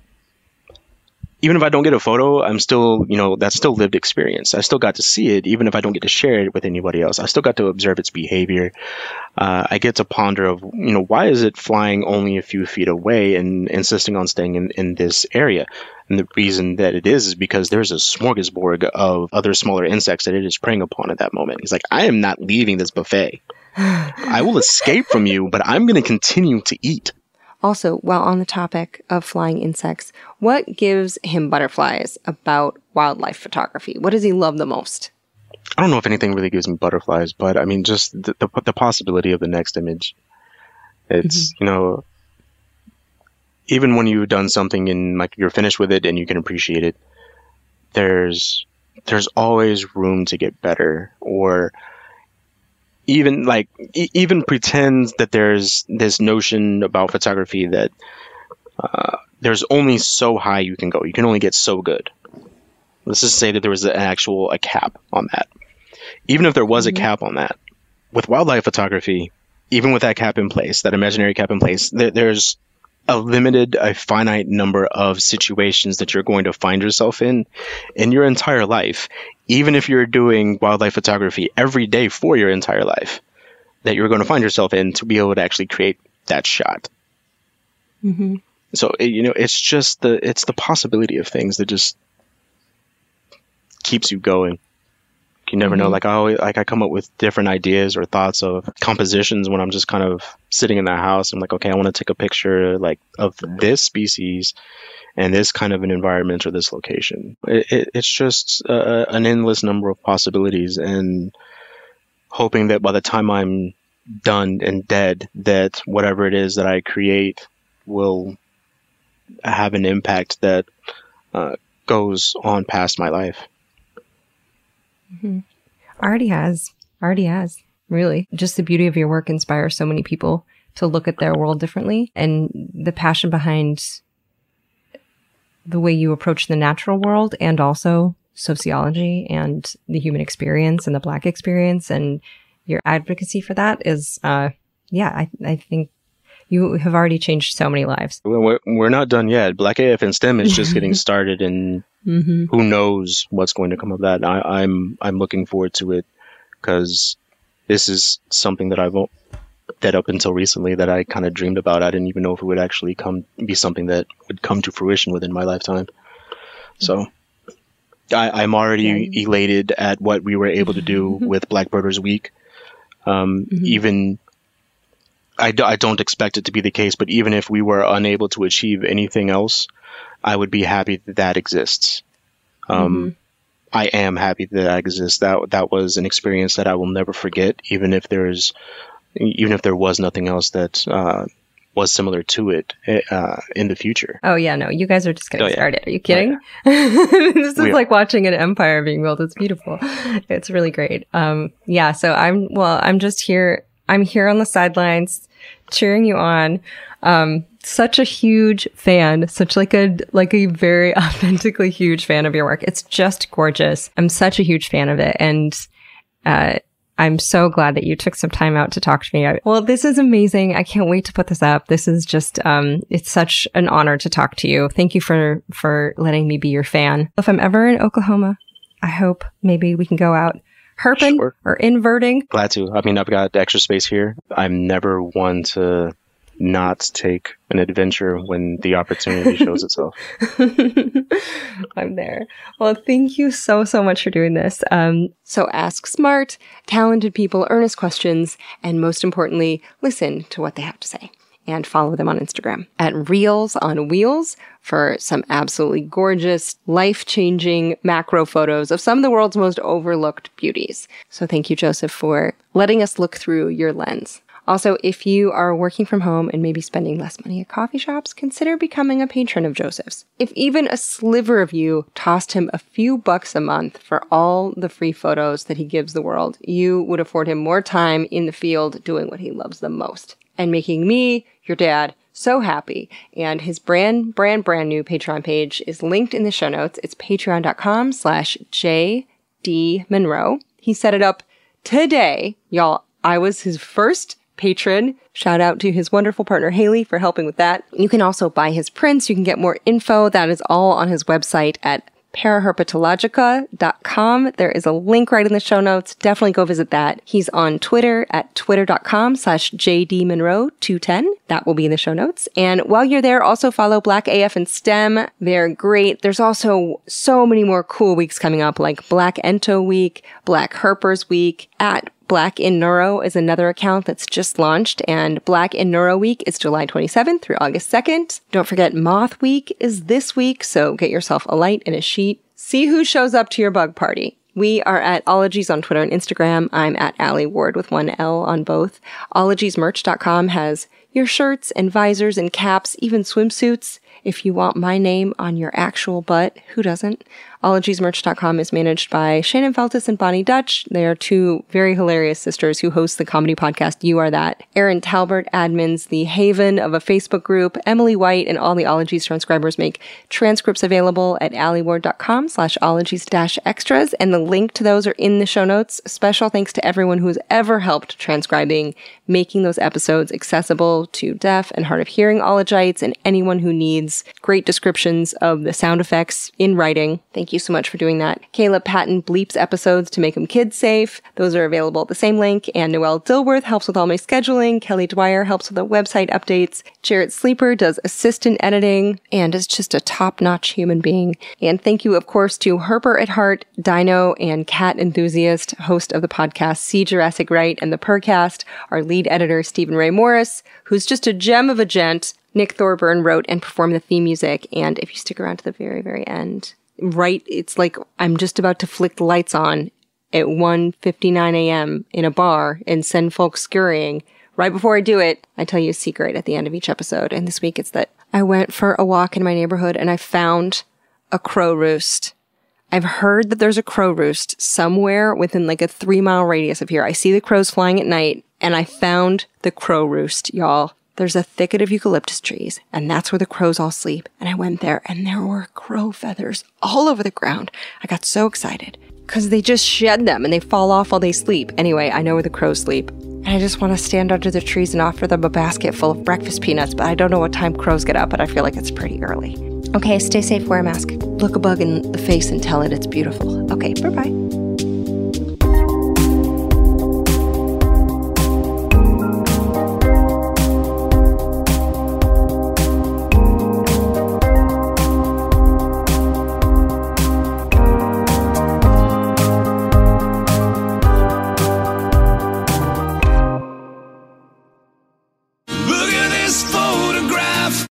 even if I don't get a photo, I'm still, you know, that's still lived experience. I still got to see it, even if I don't get to share it with anybody else. I still got to observe its behavior. Uh, I get to ponder of, you know, why is it flying only a few feet away and insisting on staying in, in this area? And the reason that it is is because there's a smorgasbord of other smaller insects that it is preying upon at that moment. He's like, I am not leaving this buffet. I will escape from you, but I'm going to continue to eat. Also, while on the topic of flying insects, what gives him butterflies about wildlife photography? What does he love the most? I don't know if anything really gives me butterflies, but I mean, just the the, the possibility of the next image. It's, mm-hmm. you know, even when you've done something and like you're finished with it and you can appreciate it, there's there's always room to get better, or even like e- even pretend that there's this notion about photography that uh, there's only so high you can go. You can only get so good. Let's just say that there was an actual a cap on that. Even if there was mm-hmm. a cap on that, with wildlife photography, even with that cap in place, that imaginary cap in place, there, there's a limited, a finite number of situations that you're going to find yourself in in your entire life, even if you're doing wildlife photography every day for your entire life, that you're going to find yourself in to be able to actually create that shot. Mm-hmm. So, you know, it's just the, it's the possibility of things that just keeps you going. You never mm-hmm. know. Like I always, like I come up with different ideas or thoughts of compositions when I'm just kind of sitting in the house. I'm like, okay, I want to take a picture like of this species and this kind of an environment or this location. It, it, it's just uh, an endless number of possibilities, and hoping that by the time I'm done and dead, that whatever it is that I create will have an impact that uh, goes on past my life. Mm-hmm. Already has. Already has. Really. Just the beauty of your work inspires so many people to look at their world differently. And the passion behind the way you approach the natural world, and also sociology and the human experience and the Black experience, and your advocacy for that is, uh, yeah, I, I think You have already changed so many lives. We're, we're not done yet. Black A F and STEM is just getting started, and mm-hmm. who knows what's going to come of that. I, I'm I'm looking forward to it because this is something that I've that up until recently that I kind of dreamed about. I didn't even know if it would actually come be something that would come to fruition within my lifetime. So I, I'm already yeah. elated at what we were able to do with Black Birders Week. Um, mm-hmm. Even I, do, I don't expect it to be the case, but even if we were unable to achieve anything else, I would be happy that that exists. Um, mm-hmm. I am happy that that exists. That that was an experience that I will never forget, even if there's even if there was nothing else that uh, was similar to it uh, in the future. Oh, yeah, no, you guys are just getting oh, yeah. started. Are you kidding? Oh, yeah. This is we like are. watching an empire being built. It's beautiful. It's really great. Um, yeah, so I'm, well, I'm just here. I'm here on the sidelines cheering you on. Um, such a huge fan, such like a, like a very authentically huge fan of your work. It's just gorgeous. I'm such a huge fan of it. And, uh, I'm so glad that you took some time out to talk to me. I, well, this is amazing. I can't wait to put this up. This is just, um, it's such an honor to talk to you. Thank you for, for letting me be your fan. If I'm ever in Oklahoma, I hope maybe we can go out herping sure. or inverting. Glad to. I mean, I've got extra space here. I'm never one to not take an adventure when the opportunity shows itself. I'm there. Well, thank you so, so much for doing this. Um, so ask smart, talented people earnest questions, and most importantly, listen to what they have to say. And follow them on Instagram at Reels on Wheels for some absolutely gorgeous, life-changing macro photos of some of the world's most overlooked beauties. So thank you, Joseph, for letting us look through your lens. Also, if you are working from home and maybe spending less money at coffee shops, consider becoming a patron of Joseph's. If even a sliver of you tossed him a few bucks a month for all the free photos that he gives the world, you would afford him more time in the field doing what he loves the most and making me, your dad, so happy. And his brand, brand, brand new Patreon page is linked in the show notes. It's patreon.com slash JD Monroe. He set it up today. Y'all, I was his first patron. Shout out to his wonderful partner, Haley, for helping with that. You can also buy his prints. You can get more info. That is all on his website at paraherpetologica dot com. There is a link right in the show notes. Definitely go visit that. He's on Twitter at twitter.com slash jdmonroe210. That will be in the show notes. And while you're there, also follow Black A F and STEM. They're great. There's also so many more cool weeks coming up, like Black Ento Week, Black Herpers Week, at Black in Neuro is another account that's just launched, and Black in Neuro Week is July twenty-seventh through August second. Don't forget Moth Week is this week, so get yourself a light and a sheet. See who shows up to your bug party. We are at Ologies on Twitter and Instagram. I'm at Allie Ward with one L on both. ologies merch dot com has your shirts and visors and caps, even swimsuits. If you want my name on your actual butt, who doesn't? ologies merch dot com is managed by Shannon Feltus and Bonnie Dutch. They are two very hilarious sisters who host the comedy podcast You Are That. Erin Talbert admins the Haven of a Facebook group. Emily White and all the Ologies transcribers make transcripts available at allieward.com slash ologies dash extras, and the link to those are in the show notes. Special thanks to everyone who has ever helped transcribing, making those episodes accessible to deaf and hard of hearing ologites and anyone who needs great descriptions of the sound effects in writing. Thank you so much for doing that. Caleb Patton bleeps episodes to make them kid safe. Those are available at the same link. And Noelle Dilworth helps with all my scheduling. Kelly Dwyer helps with the website updates. Jarrett Sleeper does assistant editing and is just a top-notch human being. And thank you, of course, to Herper at Heart, Dino, and cat enthusiast, host of the podcast See Jurassic Right and the Purrcast, our lead editor, Stephen Ray Morris, who's just a gem of a gent. Nick Thorburn wrote and performed the theme music. And if you stick around to the very, very end, right, it's like I'm just about to flick the lights on at one fifty-nine a.m. in a bar and send folks scurrying. Right before I do it, I tell you a secret at the end of each episode. And this week it's that I went for a walk in my neighborhood and I found a crow roost. I've heard that there's a crow roost somewhere within like a three mile radius of here. I see the crows flying at night and I found the crow roost, y'all. There's a thicket of eucalyptus trees, and that's where the crows all sleep. And I went there, and there were crow feathers all over the ground. I got so excited, because they just shed them, and they fall off while they sleep. Anyway, I know where the crows sleep, I just want to stand under the trees and offer them a basket full of breakfast peanuts, but I don't know what time crows get up, but I feel like it's pretty early. Okay, stay safe, wear a mask. Look a bug in the face and tell it it's beautiful. Okay, bye-bye. Look at this